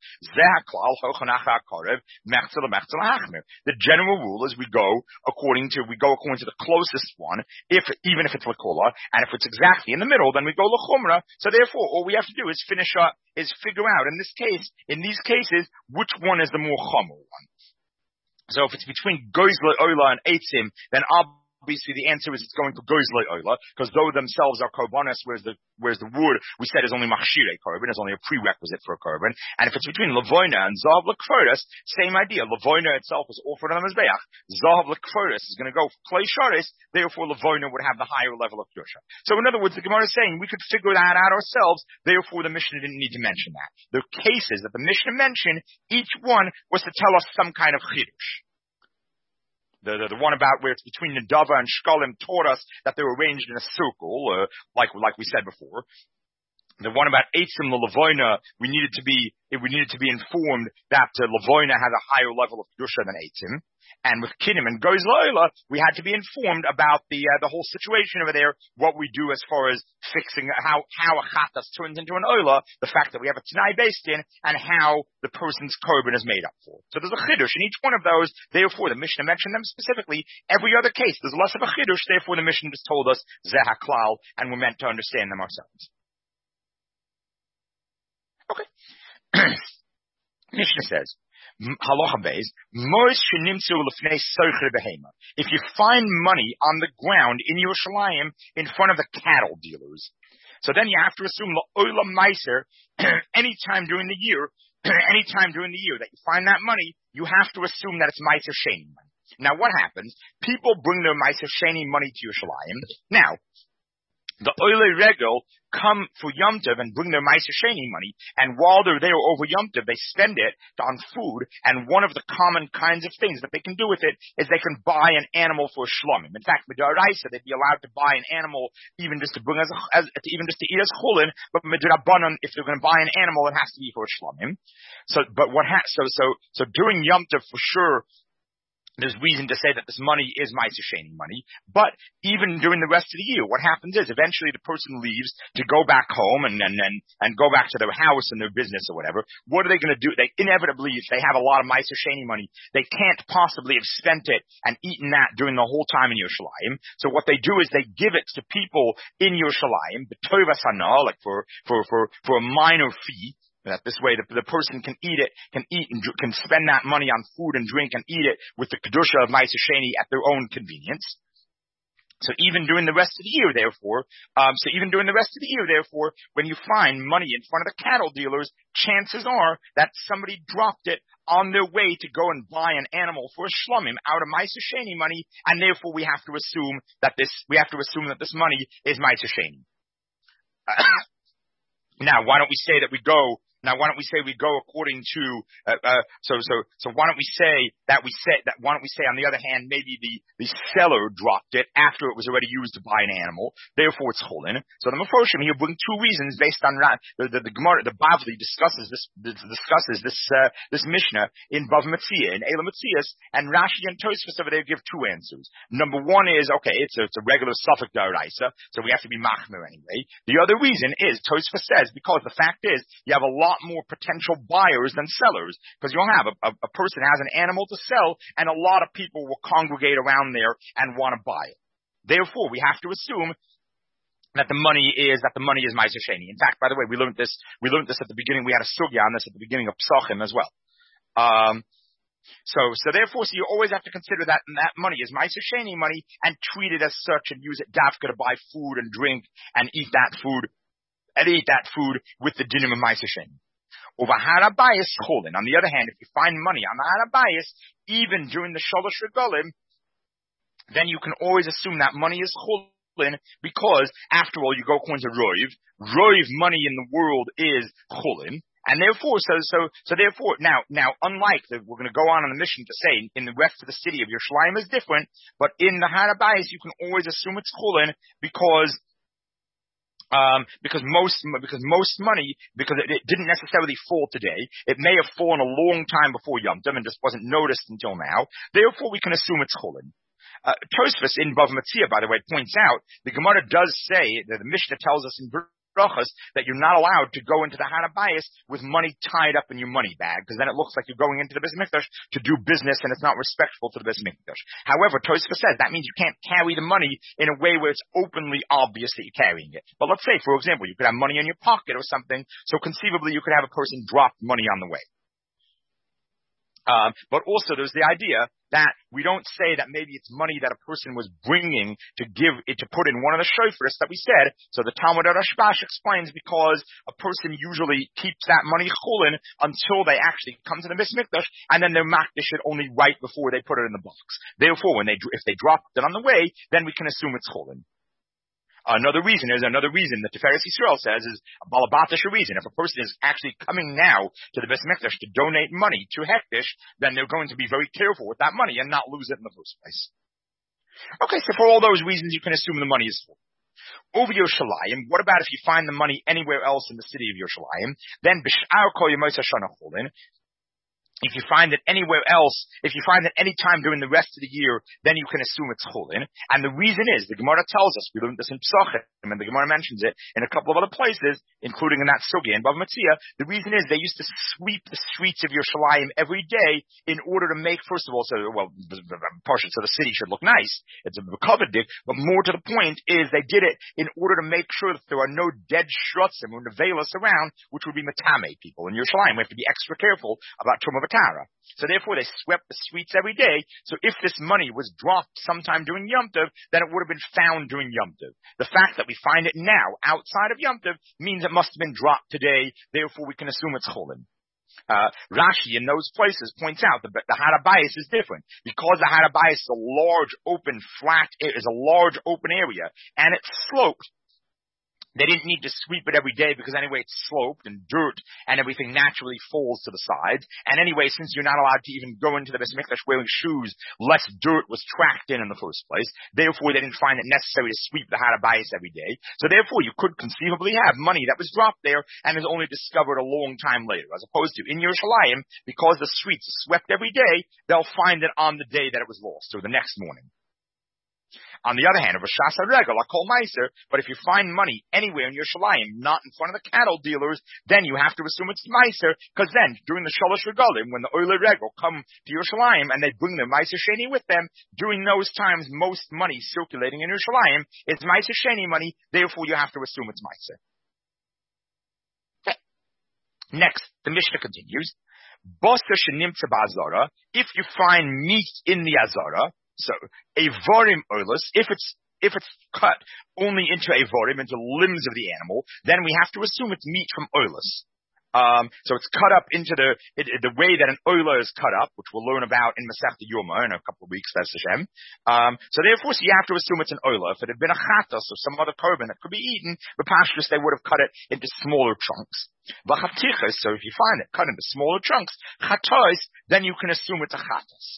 The general rule is we go according to we go according to the closest one, if even if it's L'Kola, and if it's exactly in the middle, then we go L'Chumra. So therefore, all we have to do is finish up, is figure out in this case, in these cases, which one is the more Chomer one. So if it's between Gozle Ola and Eitzim, then obviously the answer is it's going for Gozle Ola, because though themselves are korbanos, whereas the whereas the wood we said is only machshire korban, is only a prerequisite for a korban. And if it's between Lavoina and Zahav L'Kforos, same idea. Lavoina itself is offered on the Mizbeach. Zahav L'Kforos is going to go for Klei Sharis, therefore Lavoina would have the higher level of Kedusha. So in other words, the Gemara is saying we could figure that out ourselves, therefore the Mishnah didn't need to mention that. The cases that the Mishnah mentioned, each one was to tell us some kind of chidush. The, the, the one about where it's between Nadava and Shkolim taught us that they were arranged in a circle, uh, like, like we said before. The one about Eitzim the Lavoina, we needed to be, we needed to be informed that uh, Lavoina has a higher level of Kedusha than Eitzim. And with Kiddim and Gozle Ola, we had to be informed about the uh, the whole situation over there, what we do as far as fixing how how a chatas turns into an Ola, the fact that we have a Tanai based in, and how the person's korban is made up for. So there's a chiddush in each one of those. Therefore, the Mishnah mentioned them specifically. Every other case, there's less of a chiddush. Therefore, the Mishnah just told us Zeh HaKlal, and we're meant to understand them ourselves. Okay. Mishnah says, Halacha Beis, if you find money on the ground in Yerushalayim in front of the cattle dealers, so then you have to assume the Olam Meiser, anytime during the year, anytime during the year that you find that money, you have to assume that it's Meiser Sheni money. Now what happens? People bring their Meiser Sheni money to Yerushalayim. Now, the Oile Regel come for Yom Tov and bring their Meiser Sheni money, and while they're there over Yom Tov, they spend it on food, and one of the common kinds of things that they can do with it is they can buy an animal for a shlomim. In fact, Midaraisa, they'd be allowed to buy an animal even just to bring as, a, as even just to eat as chulin, but Midrabanan, if they're going to buy an animal, it has to be for a shlomim. So, but what ha- so, so, so during Yom Tov, for sure, there's reason to say that this money is Meiser Sheni money, but even during the rest of the year, what happens is eventually the person leaves to go back home and and and, and go back to their house and their business or whatever. What are they going to do? They inevitably, if they have a lot of Meiser Sheni money, they can't possibly have spent it and eaten that during the whole time in Yerushalayim. So what they do is they give it to people in Yerushalayim, b'tovas hana, like for for for for a minor fee. That this way the, the person can eat it, can eat and can spend that money on food and drink and eat it with the Kedusha of Meiser Sheni at their own convenience. So even during the rest of the year, therefore, um, so even during the rest of the year, therefore, when you find money in front of the cattle dealers, chances are that somebody dropped it on their way to go and buy an animal for a shlomim out of Meiser Sheni money, and therefore we have to assume that this, we have to assume that this money is Meiser Sheni. Now, why don't we say that we go Now, why don't we say we go according to, uh, uh, so, so, so why don't we say that we say, that why don't we say on the other hand, maybe the, the seller dropped it after it was already used to buy an animal, therefore it's chulin. So the Meforshim here bring two reasons based on, the, the, the Gemara, the Bavli discusses this, discusses this, uh, this Mishnah in Bav Metzia, in Elam Metzias, and Rashi and Tosfos over there give two answers. Number one is, okay, it's a, it's a regular Suffolk Daraisa, so we have to be machmer anyway. The other reason is, Tosfos says, because the fact is, you have a lot more potential buyers than sellers, because you'll have a, a, a person has an animal to sell, and a lot of people will congregate around there and want to buy it. Therefore, we have to assume that the money is that the money is Meiser Sheni. In fact, by the way, we learned this. We learned this at the beginning. We had a sugya on this at the beginning of Psachim as well. Um, so, so therefore, so you always have to consider that that money is Meiser Sheni money and treat it as such, and use it dafka to buy food and drink and eat that food and eat that food with the dinim of Meiser Sheni. Over Harabayas Cholin. On the other hand, if you find money on the Harabayas, even during the Shalosh Regalim, then you can always assume that money is Cholin, because after all, you go according to Roiv. Roiv money in the world is Cholin. And therefore, so, so, so therefore, now, now, unlike the, we're going to go on on the mission to say, in the rest of the city of Yerushalayim is different, but in the Harabayas, you can always assume it's Cholin, because Um, because most, because most money, because it, it didn't necessarily fall today. It may have fallen a long time before Yom Tov and just wasn't noticed until now. Therefore, we can assume it's chulin. Uh, Tosfos in Bav Metzia, by the way, points out the Gemara does say that the Mishnah tells us in Brachos that you're not allowed to go into the Harabayas with money tied up in your money bag, because then it looks like you're going into the Beis Mikdash to do business, and it's not respectful to the Beis Mikdash. However, Tosfos says that means you can't carry the money in a way where it's openly obvious that you're carrying it. But let's say, for example, you could have money in your pocket or something, so conceivably you could have a person drop money on the way. Um, but also there's the idea that we don't say that maybe it's money that a person was bringing to give it, to put in one of the shofars that we said. So the Talmud Rashbash explains because a person usually keeps that money chulin until they actually come to the Beis Mikdash, and then they're makdish it only right before they put it in the box. Therefore, when they, if they dropped it on the way, then we can assume it's chulin. Another reason is another reason that Tiferes Yisrael says is a balabatisha reason. If a person is actually coming now to the Beis Mikdash to donate money to Hektish, then they're going to be very careful with that money and not lose it in the first place. Okay, so for all those reasons, you can assume the money is full. Over Yerushalayim, what about if you find the money anywhere else in the city of Yerushalayim? Then b'sh'ar kol yemos hashana chulin. If you find it anywhere else, if you find it any time during the rest of the year, then you can assume it's chulin. And the reason is, the Gemara tells us, we learned this in Pesachim, and the Gemara mentions it in a couple of other places, including in that sugya in Bava Metzia. The reason is they used to sweep the streets of Yerushalayim every day in order to make, first of all, so well, partially so the city should look nice. It's a covered dig, but more to the point is they did it in order to make sure that there are no dead shrutzim or nevelas around, which would be matame people in Yerushalayim. We have to be extra careful about Tumah Tara. So therefore they swept the streets every day. So if this money was dropped sometime during Yom Tov, then it would have been found during Yom Tov. The fact that we find it now outside of Yom Tov means it must have been dropped today. Therefore we can assume it's chulin. Uh, Rashi in those places points out that the Harabayis is different because the Harabayis is a large open flat, is a large open area and it's sloped. They didn't need to sweep it every day because anyway it's sloped and dirt and everything naturally falls to the sides. And anyway, since you're not allowed to even go into the Beis Mikdash wearing shoes, less dirt was tracked in in the first place. Therefore, they didn't find it necessary to sweep the Harabayis every day. So therefore, you could conceivably have money that was dropped there and is only discovered a long time later, as opposed to in Yerushalayim, because the streets are swept every day, they'll find it on the day that it was lost or the next morning. On the other hand, of a shasa regel, a kol meiser, but if you find money anywhere in Yerushalayim, not in front of the cattle dealers, then you have to assume it's meiser, because then, during the shalosh regalim, when the oile regel come to Yerushalayim and they bring their meiser sheni with them, during those times, most money circulating in Yerushalayim is meiser sheni money, therefore you have to assume it's meiser. Okay. Next, the Mishnah continues, Boser shenimtza ba'azara, if you find meat in the azara, so, a vorim oilus, if it's, if it's cut only into a vorim, into limbs of the animal, then we have to assume it's meat from oilus. Um, so it's cut up into the, it, it, the way that an oiler is cut up, which we'll learn about in Masechta Yoma in a couple of weeks, that's Hashem. Um, so therefore, so you have to assume it's an oiler. If it had been a chatas or some other korban that could be eaten, the pashtus, they would have cut it into smaller chunks. V'chatichas, so if you find it cut into smaller chunks, chatos, then you can assume it's a chatas.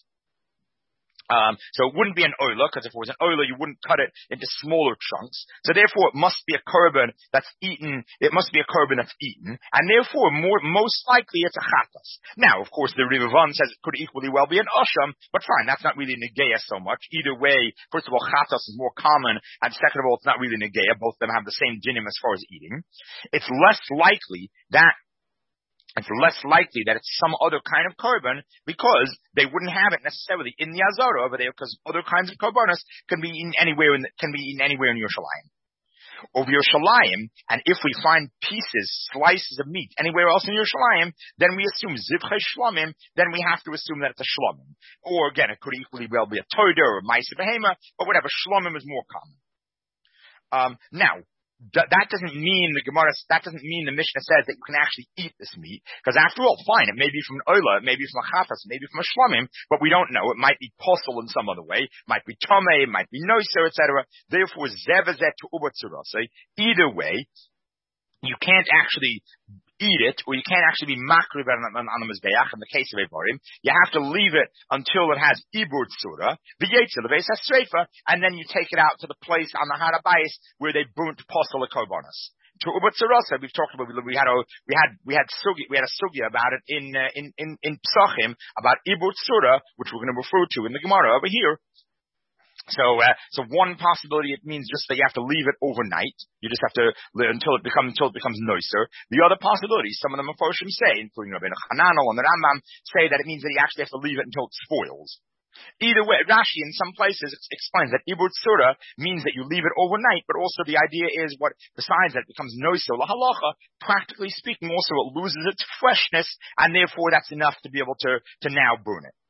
Um, so it wouldn't be an oiler, because if it was an oiler, you wouldn't cut it into smaller chunks. So therefore, it must be a korban that's eaten. It must be a korban that's eaten, and therefore, more most likely, it's a chatas. Now, of course, the Rivavan says it could equally well be an asham, but fine, that's not really negeya so much. Either way, first of all, chatas is more common, and second of all, it's not really negeya. Both of them have the same dinim as far as eating. It's less likely that. It's less likely that it's some other kind of korban because they wouldn't have it necessarily in the Azara over there because other kinds of korbanos can be eaten anywhere in the, can be eaten anywhere in Yerushalayim. Over Yerushalayim, and if we find pieces, slices of meat anywhere else in Yerushalayim, then we assume zivchei shlomim, then we have to assume that it's a shlomim. Or again, it could equally well be a toida or a ma'aseh behema, but whatever, shlomim is more common. Um, now, That doesn't mean the Gemara, that doesn't mean the Mishnah says that you can actually eat this meat, because after all, fine, it may be from an oila, it may be from a chatas, it may be from a shlomim, but we don't know. It might be posel in some other way, it might be tomei, it might be noiser, et cetera. Therefore, zevazet to ubatzurase. Either way, you can't actually eat it, or you can't actually be makriv on, on, on the mizbeach in the case of Evarim. You have to leave it until it has ibur tzura, v'yetzel leveis hasreifa, and then you take it out to the place on the Harabayis where they burnt posel korbanos. To ubur tzurasa, we've talked about. We had a we had we had sugi we had a sugya about it in uh, in in in Pesachim about ibur tzura, which we're going to refer to in the Gemara over here. So, uh, so one possibility, it means just that you have to leave it overnight. You just have to, until it becomes, until it becomes noiser. The other possibility, some of the Mefarshim say, including Rabbeinu Hananel and the Rambam, say that it means that you actually have to leave it until it spoils. Either way, Rashi in some places explains that Ibur Tzura means that you leave it overnight, but also the idea is what, besides that it becomes noiser, la halacha, practically speaking, also it loses its freshness, and therefore that's enough to be able to, to now burn it.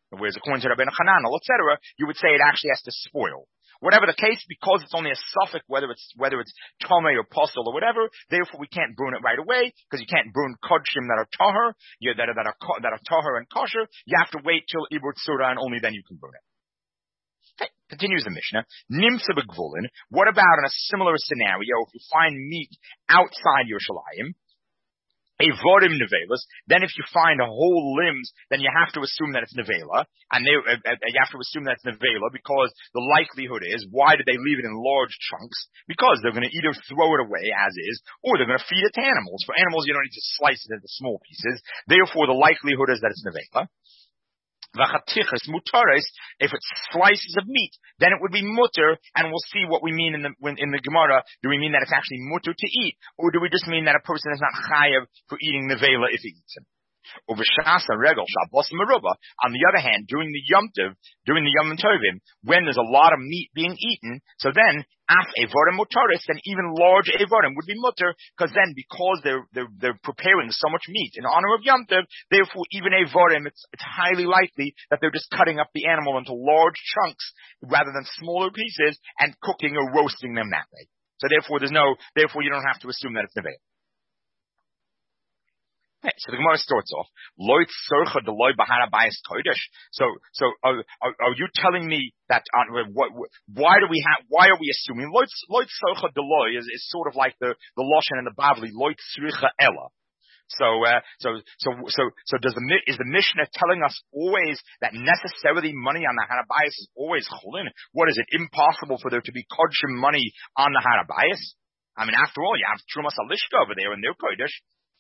whereas according to Rabbeinu Hananel, et cetera, you would say it actually has to spoil. Whatever the case, because it's only a suffix, whether it's whether it's tomei or posel or whatever, therefore we can't burn it right away, because you can't burn kodshim that are tahor, that are that are that are tahor and kosher. You have to wait till ibur tzura, and only then you can burn it. Okay. Continues the Mishnah. Nimsa begvulin. What about in a similar scenario if you find meat outside Yerushalayim? Evorim nevelas. Then if you find a whole limbs, then you have to assume that it's nevela, and they, uh, uh, you have to assume that it's nevela because the likelihood is, why did they leave it in large chunks? Because they're going to either throw it away as is, or they're going to feed it to animals. For animals, you don't need to slice it into small pieces. Therefore, the likelihood is that it's nevela. If it's slices of meat, then it would be mutter, and we'll see what we mean in the in the Gemara. Do we mean that it's actually mutter to eat, or do we just mean that a person is not chayav for eating nevela if he eats it? On the other hand, during the Yom Tov, during the Yom Tovim, when there's a lot of meat being eaten, so then af evorim mutaris, then even large evorim would be mutter, because then because they're they're they're preparing so much meat in honor of Yom Tov, therefore even evorim, it's it's highly likely that they're just cutting up the animal into large chunks rather than smaller pieces and cooking or roasting them that way. So therefore, there's no therefore you don't have to assume that it's neveh. Okay, so the Gemara starts off, Loit Surcha de Loy Bahara Bayis Kodesh. So, so are, are, are you telling me that? Uh, what, why do we have? Why are we assuming Loit Loit Surcha de Loy is, is sort of like the the Loshen and the Bavli Loit Sricha Ella. So, uh, so, so, so, so does the is the Mishnah telling us always that necessarily money on the Harabayis is always chulin? What is it impossible for there to be kodshim money on the Harabayis? I mean, after all, you have Trumas Alishka over there in their kodesh.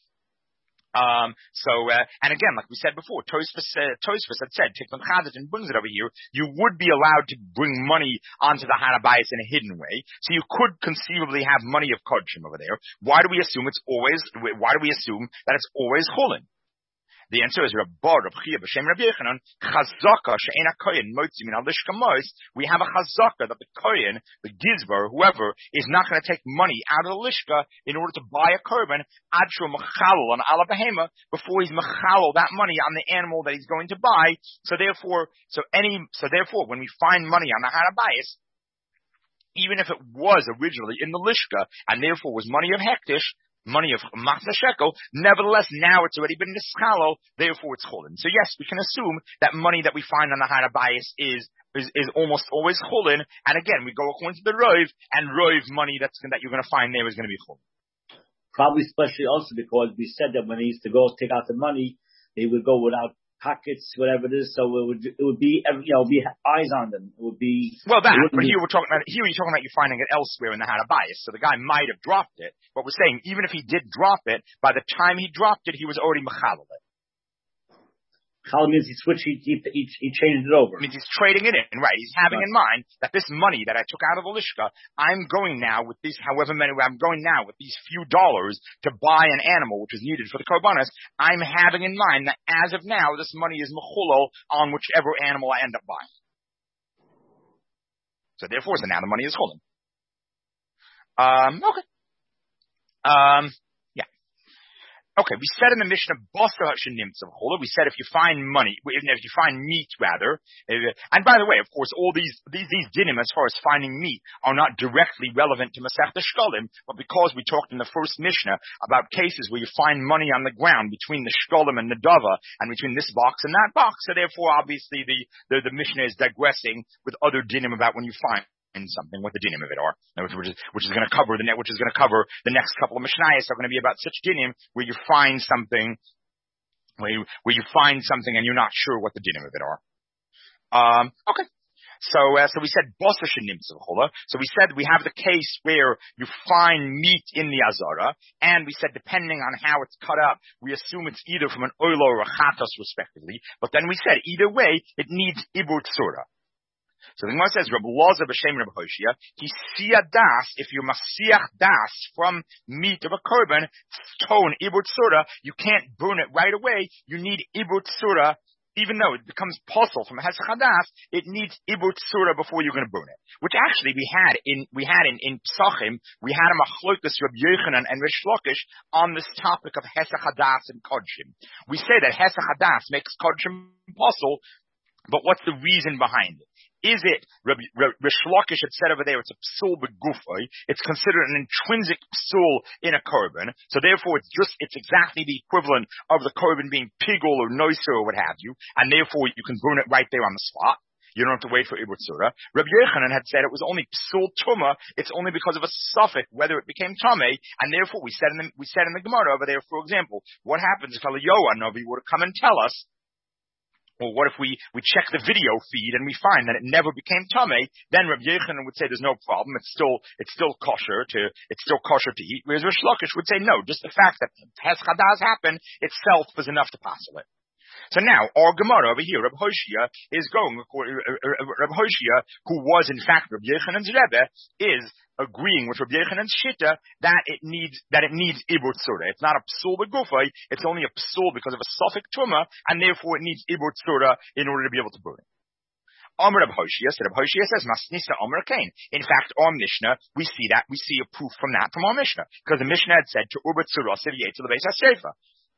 Um, so, uh, and again, like we said before, Tosfos, uh, Tosfos had said, Tikvan Chazit and brings it over here, you would be allowed to bring money onto the Harabayis in a hidden way. So you could conceivably have money of Kodshim over there. Why do we assume it's always, why do we assume that it's always Chulin? The answer is Rabbar, Rab Chia, B'Shem Rabbi Yechanan, Chazaka, She'ena Koyen, Motzi Min Alishka Mois. We have a Chazaka that the Koyen, the Gizbar, whoever, is not going to take money out of the Lishka in order to buy a korban, Adshur Mechalal on Ala Behema, before he's Mechalal that money on the animal that he's going to buy. So therefore, so any, so therefore, when we find money on the Harabayis, even if it was originally in the Lishka, and therefore was money of Hektish, money of Matzah Shekel, nevertheless, now it's already been Nischalo, therefore it's Chulin. So yes, we can assume that money that we find on the Harabayis is, is, is almost always Chulin, and again, we go according to the Rov, and Rov money that's, that you're going to find there is going to be Chulin. Probably especially also because we said that when they used to go take out the money, they would go without pockets, whatever it is, so it would it would be you know be eyes on them. It would be well that. But here we're talking about here you're talking about you finding it elsewhere in the Harabayis. So the guy might have dropped it, but we're saying even if he did drop it, by the time he dropped it, he was already mechalal it. Mechalal means he switched, he, he he he changed it over. It means he's trading it in, right? He's having right. in mind that this money that I took out of the Lishka, I'm going now with these, however many, I'm going now with these few dollars to buy an animal which is needed for the korbanos. I'm having in mind that as of now, this money is mechulal on whichever animal I end up buying. So therefore, so now the money is chulin. Um, okay. Um, Okay, we said in the Mishnah, we said if you find money, if you find meat rather, and by the way, of course, all these, these, these dinim as far as finding meat are not directly relevant to Masechta Shkolim, but because we talked in the first Mishnah about cases where you find money on the ground between the Shkolim and the Dava, and between this box and that box, so therefore obviously the, the, the Mishnah is digressing with other dinim about when you find something, what the dinim of it are, which is, which is going to cover the net, which is going to cover the next couple of mishnayos are going to be about such dinim where you find something, where you, where you find something and you're not sure what the dinim of it are. Um, okay. So, uh, so we said bosa shenimtza v'chola. So we said we have the case where you find meat in the azara, and we said depending on how it's cut up, we assume it's either from an oilo or a chatos respectively. But then we said either way, it needs ibur tsura. So the Gemara says, Rabbi Loza b'shem Rabbi Hoshia, he siya das, if you masiach das from meat of a korban, tone ibur tsura, you can't burn it right away, you need ibur tsura, even though it becomes puzzle from hesach hadas, it needs ibur tsura before you're going to burn it. Which actually we had in, we had in, in Psachim, we had a machlokas Rabbi Yochanan and Rish Lakish on this topic of hesach hadas and kodshim. We say that hesach hadas makes kodshim puzzle, But what's the reason behind it? Is it, Rish Lakish had said over there, it's a psul begufay, it's considered an intrinsic psul in a korban, so therefore it's just, it's exactly the equivalent of the korban being pigul or noiser or what have you, and therefore you can burn it right there on the spot. You don't have to wait for Ibur Tzura. Rabbi Yochanan had said it was only psul tuma, it's only because of a suffix, whether it became tamei, and therefore we said in the, we said in the Gemara over there, for example, what happens if Eliyahu Novi were to come and tell us, well, what if we, we check the video feed and we find that it never became tamei? Then Rabbi Yochanan would say there's no problem. It's still, it's still kosher to, it's still kosher to eat. Whereas Rish Lakish would say no, just the fact that Hes Chadaz happened itself was enough to passel it. So now, our Gemara over here, Rabbi Hoshia, is going, Rabbi Hoshia, who was in fact Rabbi Yochanan's Rebbe, is agreeing with Rabbi Yochanan's Shitta that it needs, that it needs Ibur Tzura. It's not a psul begufay, it's only a psul because of a suffix tuma, and therefore it needs Ibur Tzura in order to be able to burn it. Amr Rabbi Hoshia, so Rabbi Hoshia says, Masnisa Amr Kain. In fact, our Mishnah, we see that, we see a proof from that from our Mishnah, because the Mishnah had said, to Ubur Tzura, Siviyeh to the Beis HaSeifa,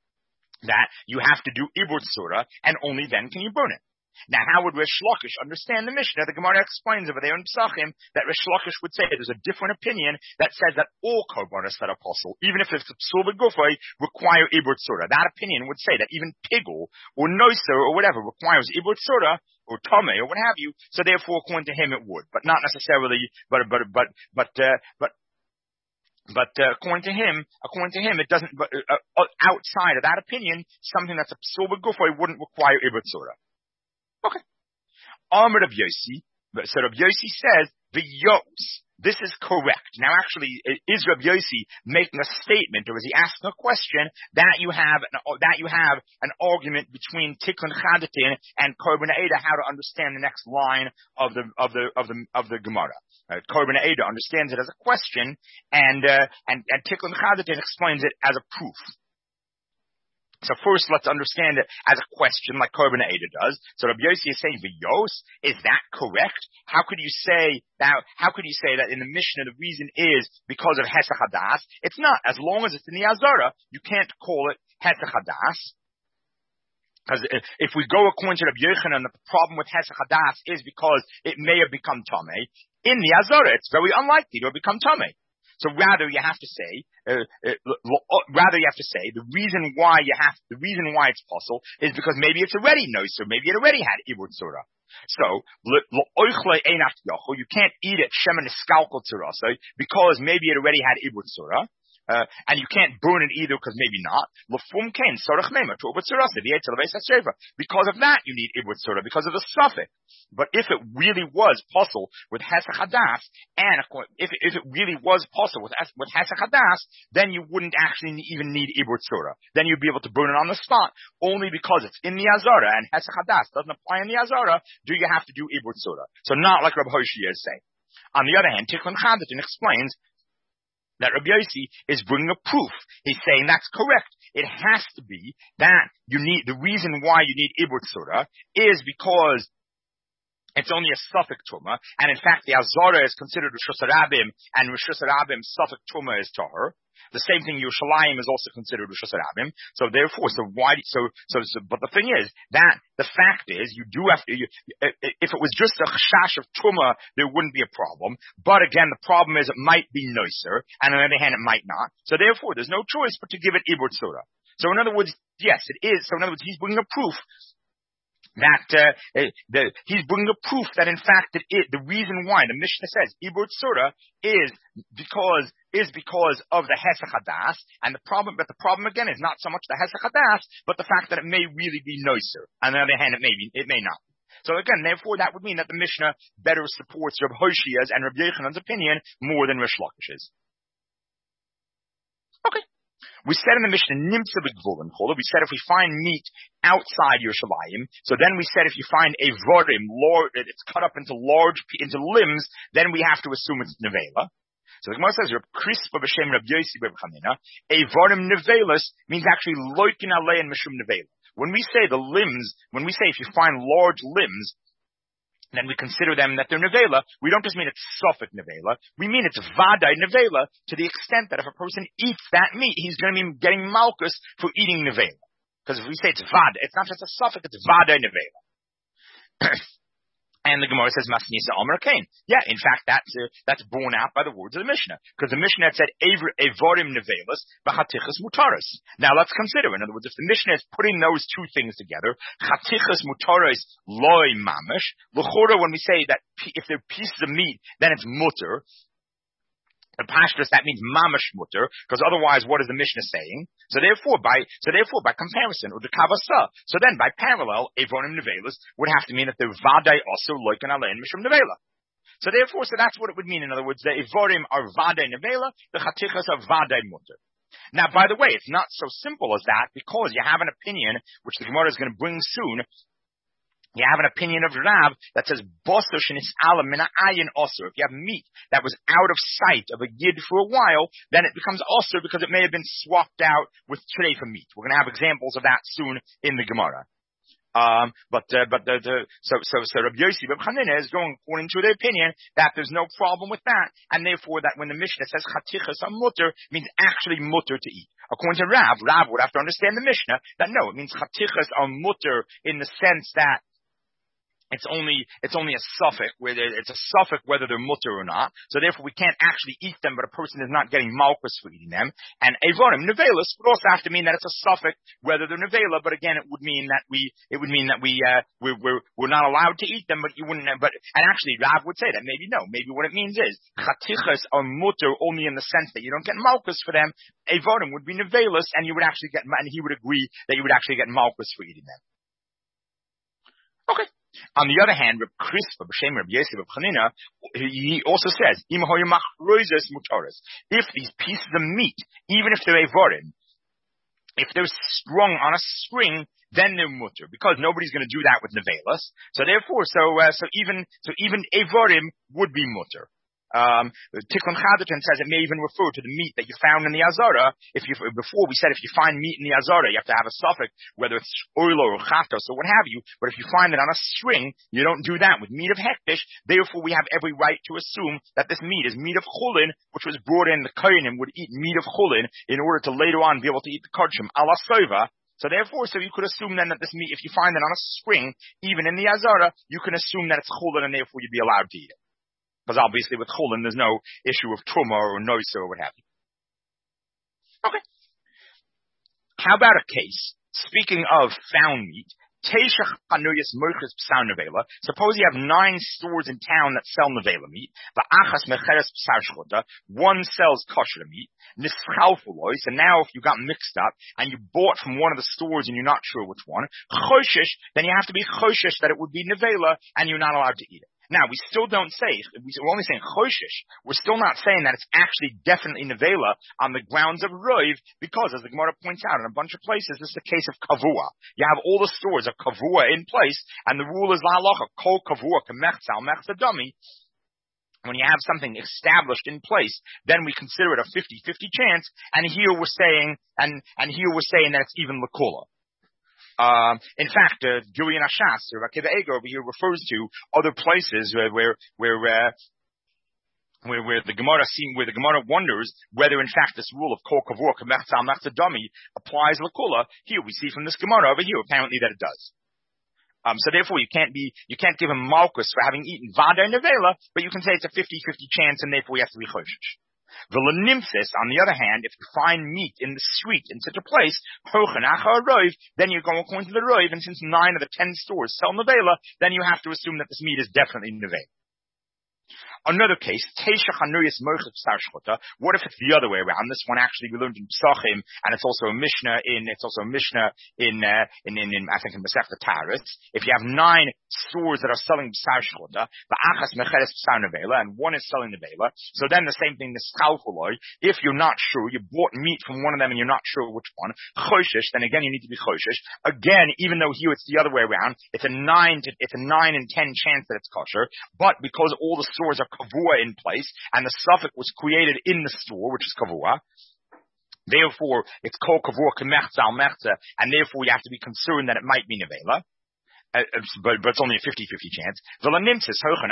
that you have to do Ibur Tzura, and only then can you burn it. Now, how would Rish Lakish understand the Mishnah? The Gemara explains over there in Pesachim that Rish Lakish would say there's a different opinion that says that all korbanos that are possible, even if it's psul begufay, require Ibur Tzura. That opinion would say that even pigul or noiser or whatever requires Ibur Tzura or tamei or what have you. So therefore, according to him, it would, but not necessarily. But but but but uh, but. But uh, according to him, according to him, it doesn't. But uh, outside of that opinion, something that's a psul begufay wouldn't require Ibur Tzura. Okay. Amr Rabbi Yossi. So Rabbi Yossi says the yos. This is correct. Now, actually, is Rabbi Yossi making a statement, or is he asking a question that you have an, that you have an argument between Tikkun Chadatin and Korban Eidah, how to understand the next line of the of the of the of the Gemara? Uh, Korban Eidah understands it as a question, and uh, and and Tikkun Chadatin explains it as a proof. So first, let's understand it as a question, like Korban Eidah does. So Rabbi Yossi is saying, "V'yos, is that correct? How could you say that? How could you say that in the Mishnah the reason is because of Hesach Hadas? It's not. As long as it's in the Azara, you can't call it Hesach Hadas. Because if we go according to Rabbi Yochanan, the problem with Hesach Hadas is because it may have become Tamei. In the Azara, it's very unlikely to have become Tamei. So rather you have to say, uh, uh, rather you have to say the reason why you have, the reason why it's possible is because maybe it's already noiser, maybe it already had Ibur Tzura. So, you can't eat it shemen iskalkol tzurasa because maybe it already had Ibur Tzura. Uh, and you can't burn it either because maybe not. Because of that, you need Ibur Tzura, because of the suffix. But if it really was possible with Hesach Hadas, and if, if it really was possible with, with Hesach Hadas, then you wouldn't actually even need Ibur Tzura. Then you'd be able to burn it on the spot. Only because it's in the Azara, and Hesach Hadas doesn't apply in the Azara, do you have to do Ibur Tzura. So not like Rabbi Hoshia is saying. On the other hand, Tikkun Chadatin explains that Rabbi Yossi is bringing a proof. He's saying that's correct. It has to be that you need, the reason why you need Ibur Tzura is because it's only a suffix tuma, and in fact the Azara is considered Rishus Harabim, and Rishus Harabim suffix tuma is tahor. The same thing, Yerushalayim is also considered Rishus Harabim. So therefore, so why, so, so, so, but the thing is, that, the fact is, you do have to, you, if it was just a chash of Tuma, there wouldn't be a problem. But again, the problem is it might be nicer, and on the other hand, it might not. So therefore, there's no choice but to give it Ibur Tzura. So in other words, yes, it is. So in other words, he's bringing a proof that uh, the, he's bringing a proof that in fact that it, the reason why the Mishnah says Ibur Tzura is because is because of the Hesach Hadas, and the problem, but the problem again is not so much the Hesach Hadas, but the fact that it may really be noiser. On the other hand, it may be, it may not. So again, therefore, that would mean that the Mishnah better supports Rabbi Hoshia's and Rabbi Yochanan's opinion more than Rish Lakish's. Okay. We said in the Mishnah, Nimtza b'gvulin chola. We said if we find meat outside Yerushalayim, so then we said if you find a vorim, it's cut up into large, into limbs, then we have to assume it's nevela. So the Gemara says, Reb Crispa b'shem Reb Yossi b'Reb Chanina, a vorim nevelas means actually loikin alei and mishum nevela. When we say the limbs, when we say if you find large limbs, then we consider them that they're nevela. We don't just mean it's suffix nevela. We mean it's vadai nevela to the extent that if a person eats that meat, he's going to be getting malchus for eating nevela. Because if we say it's vad, it's not just a suffix, it's vadai nevela. And the Gemara says, Masnisa Omer Kain. Yeah, in fact, that's uh, that's borne out by the words of the Mishnah. Because the Mishnah had said, Evorim Nevelas, B'chatichas Mutaris. Now let's consider, in other words, if the Mishnah is putting those two things together, Chatichas Mutaris Loi Mamish, L'chora, when we say that if they're pieces of meat, then it's mutter. In Pashtus, that means mamash mutter, because otherwise, what is the Mishnah saying? So therefore, by so therefore, by comparison, or the kavasa, so then by parallel, evonim nevelas would have to mean that they're vadai also loikan alein mishum nevela. So therefore, so that's what it would mean. In other words, the evorim are vadai nevela, the chatichas are vadai mutter. Now, by the way, it's not so simple as that, because you have an opinion, which the Gemara is going to bring soon. You have an opinion of Rav that says, Bososh and Is'ala mina ayin osir. If you have meat that was out of sight of a yid for a while, then it becomes osir because it may have been swapped out with treifa meat. We're going to have examples of that soon in the Gemara. Um, but, uh, but the, the, so, so, so Rabbi Yossi, Rabbi Chanina is going according to their opinion that there's no problem with that, and therefore that when the Mishnah says chatichas are mutter, means actually mutter to eat. According to Rav, Rav would have to understand the Mishnah that no, it means chatichas are mutter in the sense that It's only, it's only a suffix, whether it's a suffix whether they're mutter or not. So therefore we can't actually eat them, but a person is not getting malchus for eating them. And evorim, nevelas, would also have to mean that it's a suffix whether they're nevela, but again it would mean that we, it would mean that we, uh, we're, we're, we're not allowed to eat them, but you wouldn't, but, and actually Rav would say that, maybe no, maybe what it means is, chatichas are mutter only in the sense that you don't get malchus for them. Evorim would be nevelas, and you would actually get, and he would agree that you would actually get malchus for eating them. Okay. On the other hand, Reb Crispa, B'Shem Reb Yosef, Reb Chanina, he also says, if these pieces of meat, even if they're evorim, if they're strung on a string, then they're mutter, because nobody's going to do that with nevelas. So therefore, so uh, so even so even evorim would be mutter. Um, Tikkun Chadatin says it may even refer to the meat that you found in the Azara. If you, before we said if you find meat in the Azara, you have to have a suffix, whether it's oilo or chatos or what have you. But if you find it on a string, you don't do that with meat of hektish. Therefore, we have every right to assume that this meat is meat of chulin, which was brought in. The kohenim would eat meat of chulin in order to later on be able to eat the kodshim ala sova. So therefore, so you could assume then that this meat, if you find it on a string, even in the Azara, you can assume that it's chulin, and therefore you'd be allowed to eat it. Because obviously with chulin, there's no issue of truma or noisa or what have you. Okay. How about a case, speaking of found meat, suppose you have nine stores in town that sell nevela meat, one sells kosher meat, and now if you got mixed up and you bought from one of the stores and you're not sure which one, then you have to be choshish that it would be nevela and you're not allowed to eat it. Now, we still don't say, we're only saying choshish. We're still not saying that it's actually definitely nevela on the grounds of roiv, because as the Gemara points out in a bunch of places, this is the case of kavua. You have all the stores of kavua in place, and the rule is la halacha, kol kavua kemechzal mechzadami. When you have something established in place, then we consider it a fifty-fifty chance, and here we're saying, and, and here we're saying that it's even lakula. Um, in fact, uh, Gillian Ashas, or Akiva Eger over here refers to other places where, where, where, uh, where, where the Gemara seem, where the Gemara wonders whether in fact this rule of kol kavur k'mechzal mechzadami applies lakula. Here we see from this Gemara over here apparently that it does. Um, so therefore you can't be, you can't give him malchus for having eaten vada and nevela, but you can say it's a fifty-fifty chance and therefore you have to be choshish. The lenimsis, on the other hand, if you find meat in the street in such a place, then you go according to the roiv, and since nine of the ten stores sell nevela, then you have to assume that this meat is definitely nevela. Another case, Teisha Chanuyas Mochit Psar Shchota. What if it's the other way around? This one actually we learned in Psachim, and it's also a Mishnah in, it's also a Mishnah in, uh, in, in, in, I think in Masechta Taharis. If you have nine stores that are selling Psar Shchota, the Achas Mecheres Psar Nevela, and one is selling Nevela, so then the same thing, the Schalfuloi, if you're not sure, you bought meat from one of them and you're not sure which one, Choshish, then again you need to be Choshish. Again, even though here it's the other way around, it's a nine to, it's a nine in ten chance that it's kosher, but because all the stores are kavua in place, and the suffix was created in the store, which is kavua. Therefore, it's called kavua k'mechza al mechza, and therefore you have to be concerned that it might be nevela. Uh, but, but it's only a fifty-fifty chance. But again,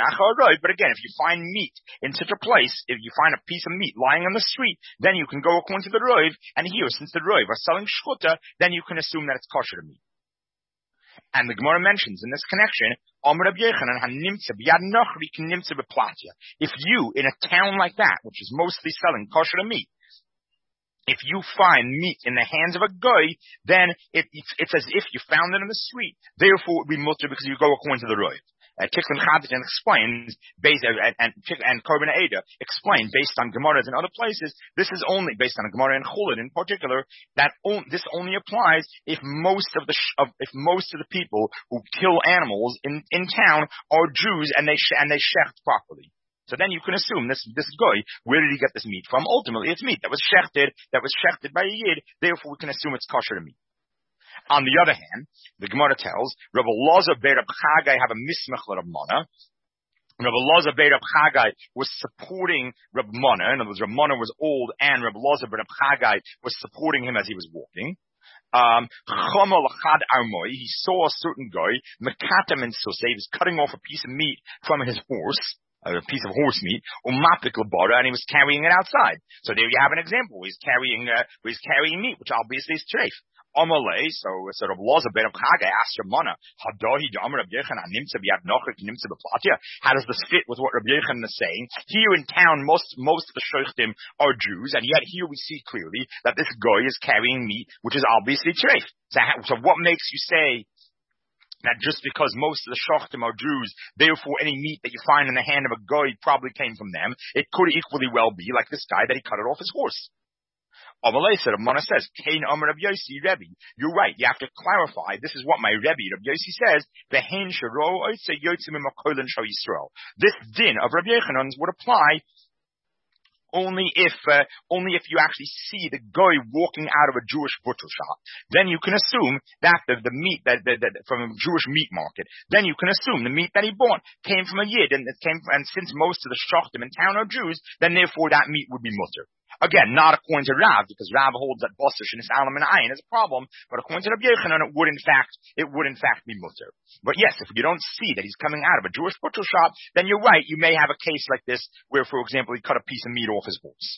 if you find meat in such a place, if you find a piece of meat lying on the street, then you can go according to the roiv, and here, since the roiv are selling shchuta, then you can assume that it's kosher meat. And the Gemara mentions in this connection, if you, in a town like that, which is mostly selling kosher meat, if you find meat in the hands of a guy, then it, it's, it's as if you found it in the street. Therefore, it would be mutter because you go according to the roiv. Uh, Tikkun Chadin explains, based, uh, and, and, and Korban Eidah explain, based on Gemaras in other places, this is only, based on a Gemara in Chulin in particular, that on, this only applies if most of the, sh- of, if most of the people who kill animals in, in town are Jews and they, sh- and they shecht properly. So then you can assume this, this guy, where did he get this meat from? Ultimately, it's meat that was shechted, that was shechted by a Yid, therefore we can assume it's kosher meat. On the other hand, the Gemara tells, Rabbi Loza Beir Rab Chagai have a mismach Rab Mana. Rabbi Loza Beir Rab Chagai was supporting Rab Mana. In other words, Rab Mana was old and Rabbi Loza Beir Rab Chagai was supporting him as he was walking. Um, he saw a certain guy, Mekatam and Susay, he was cutting off a piece of meat from his horse, a piece of horse meat, umapik labara, and he was carrying it outside. So there you have an example. He's carrying, uh, he's carrying meat, which obviously is treif. Amalei, so so Rab Loza Beir Rab Chagai asked Ramana, Hadahi Da'amar Rab Yochanan Nimtza B'Yad Nochrik Nimtza B'Platya. How does this fit with what Rab Yochanan is saying? Here in town, most most of the sheikhtim are Jews, and yet here we see clearly that this guy is carrying meat, which is obviously treif. So, so what makes you say that just because most of the shachtim are Jews, therefore any meat that you find in the hand of a guy probably came from them? It could equally well be like this guy that he cut it off his horse. Amalei said, Amana says, Kain Amar Rab Yossi Rebbe. You're right. You have to clarify. This is what my Rebbe, Rab Yossi says. Behein sharo oitze yotzim imakolen shal Yisrael. This din of Rab Yochanan's would apply only if, uh, only if you actually see the guy walking out of a Jewish butcher shop. Then you can assume that the, the meat that, that, that from a Jewish meat market. Then you can assume the meat that he bought came from a Yid, and it came from, and since most of the shachtim in town are Jews, then therefore that meat would be mutter. Again, not according to Rav, because Rav holds that Basish and Alam and Ayin is a problem, but according to Rabbi Yochanan, it would in fact, it would in fact be mutter. But yes, if you don't see that he's coming out of a Jewish butcher shop, then you're right, you may have a case like this, where, for example, he cut a piece of meat off his horse.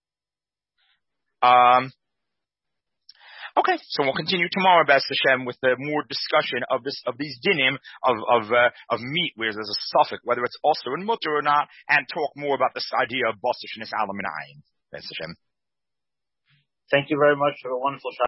Um, okay, so we'll continue tomorrow, B'ez Hashem, with the more discussion of this, of these dinim of, of, uh, of meat, where there's a suffix, whether it's also in mutter or not, and talk more about this idea of Basish and Alam and Ayin. B'ez Hashem. Thank you very much for a wonderful shot.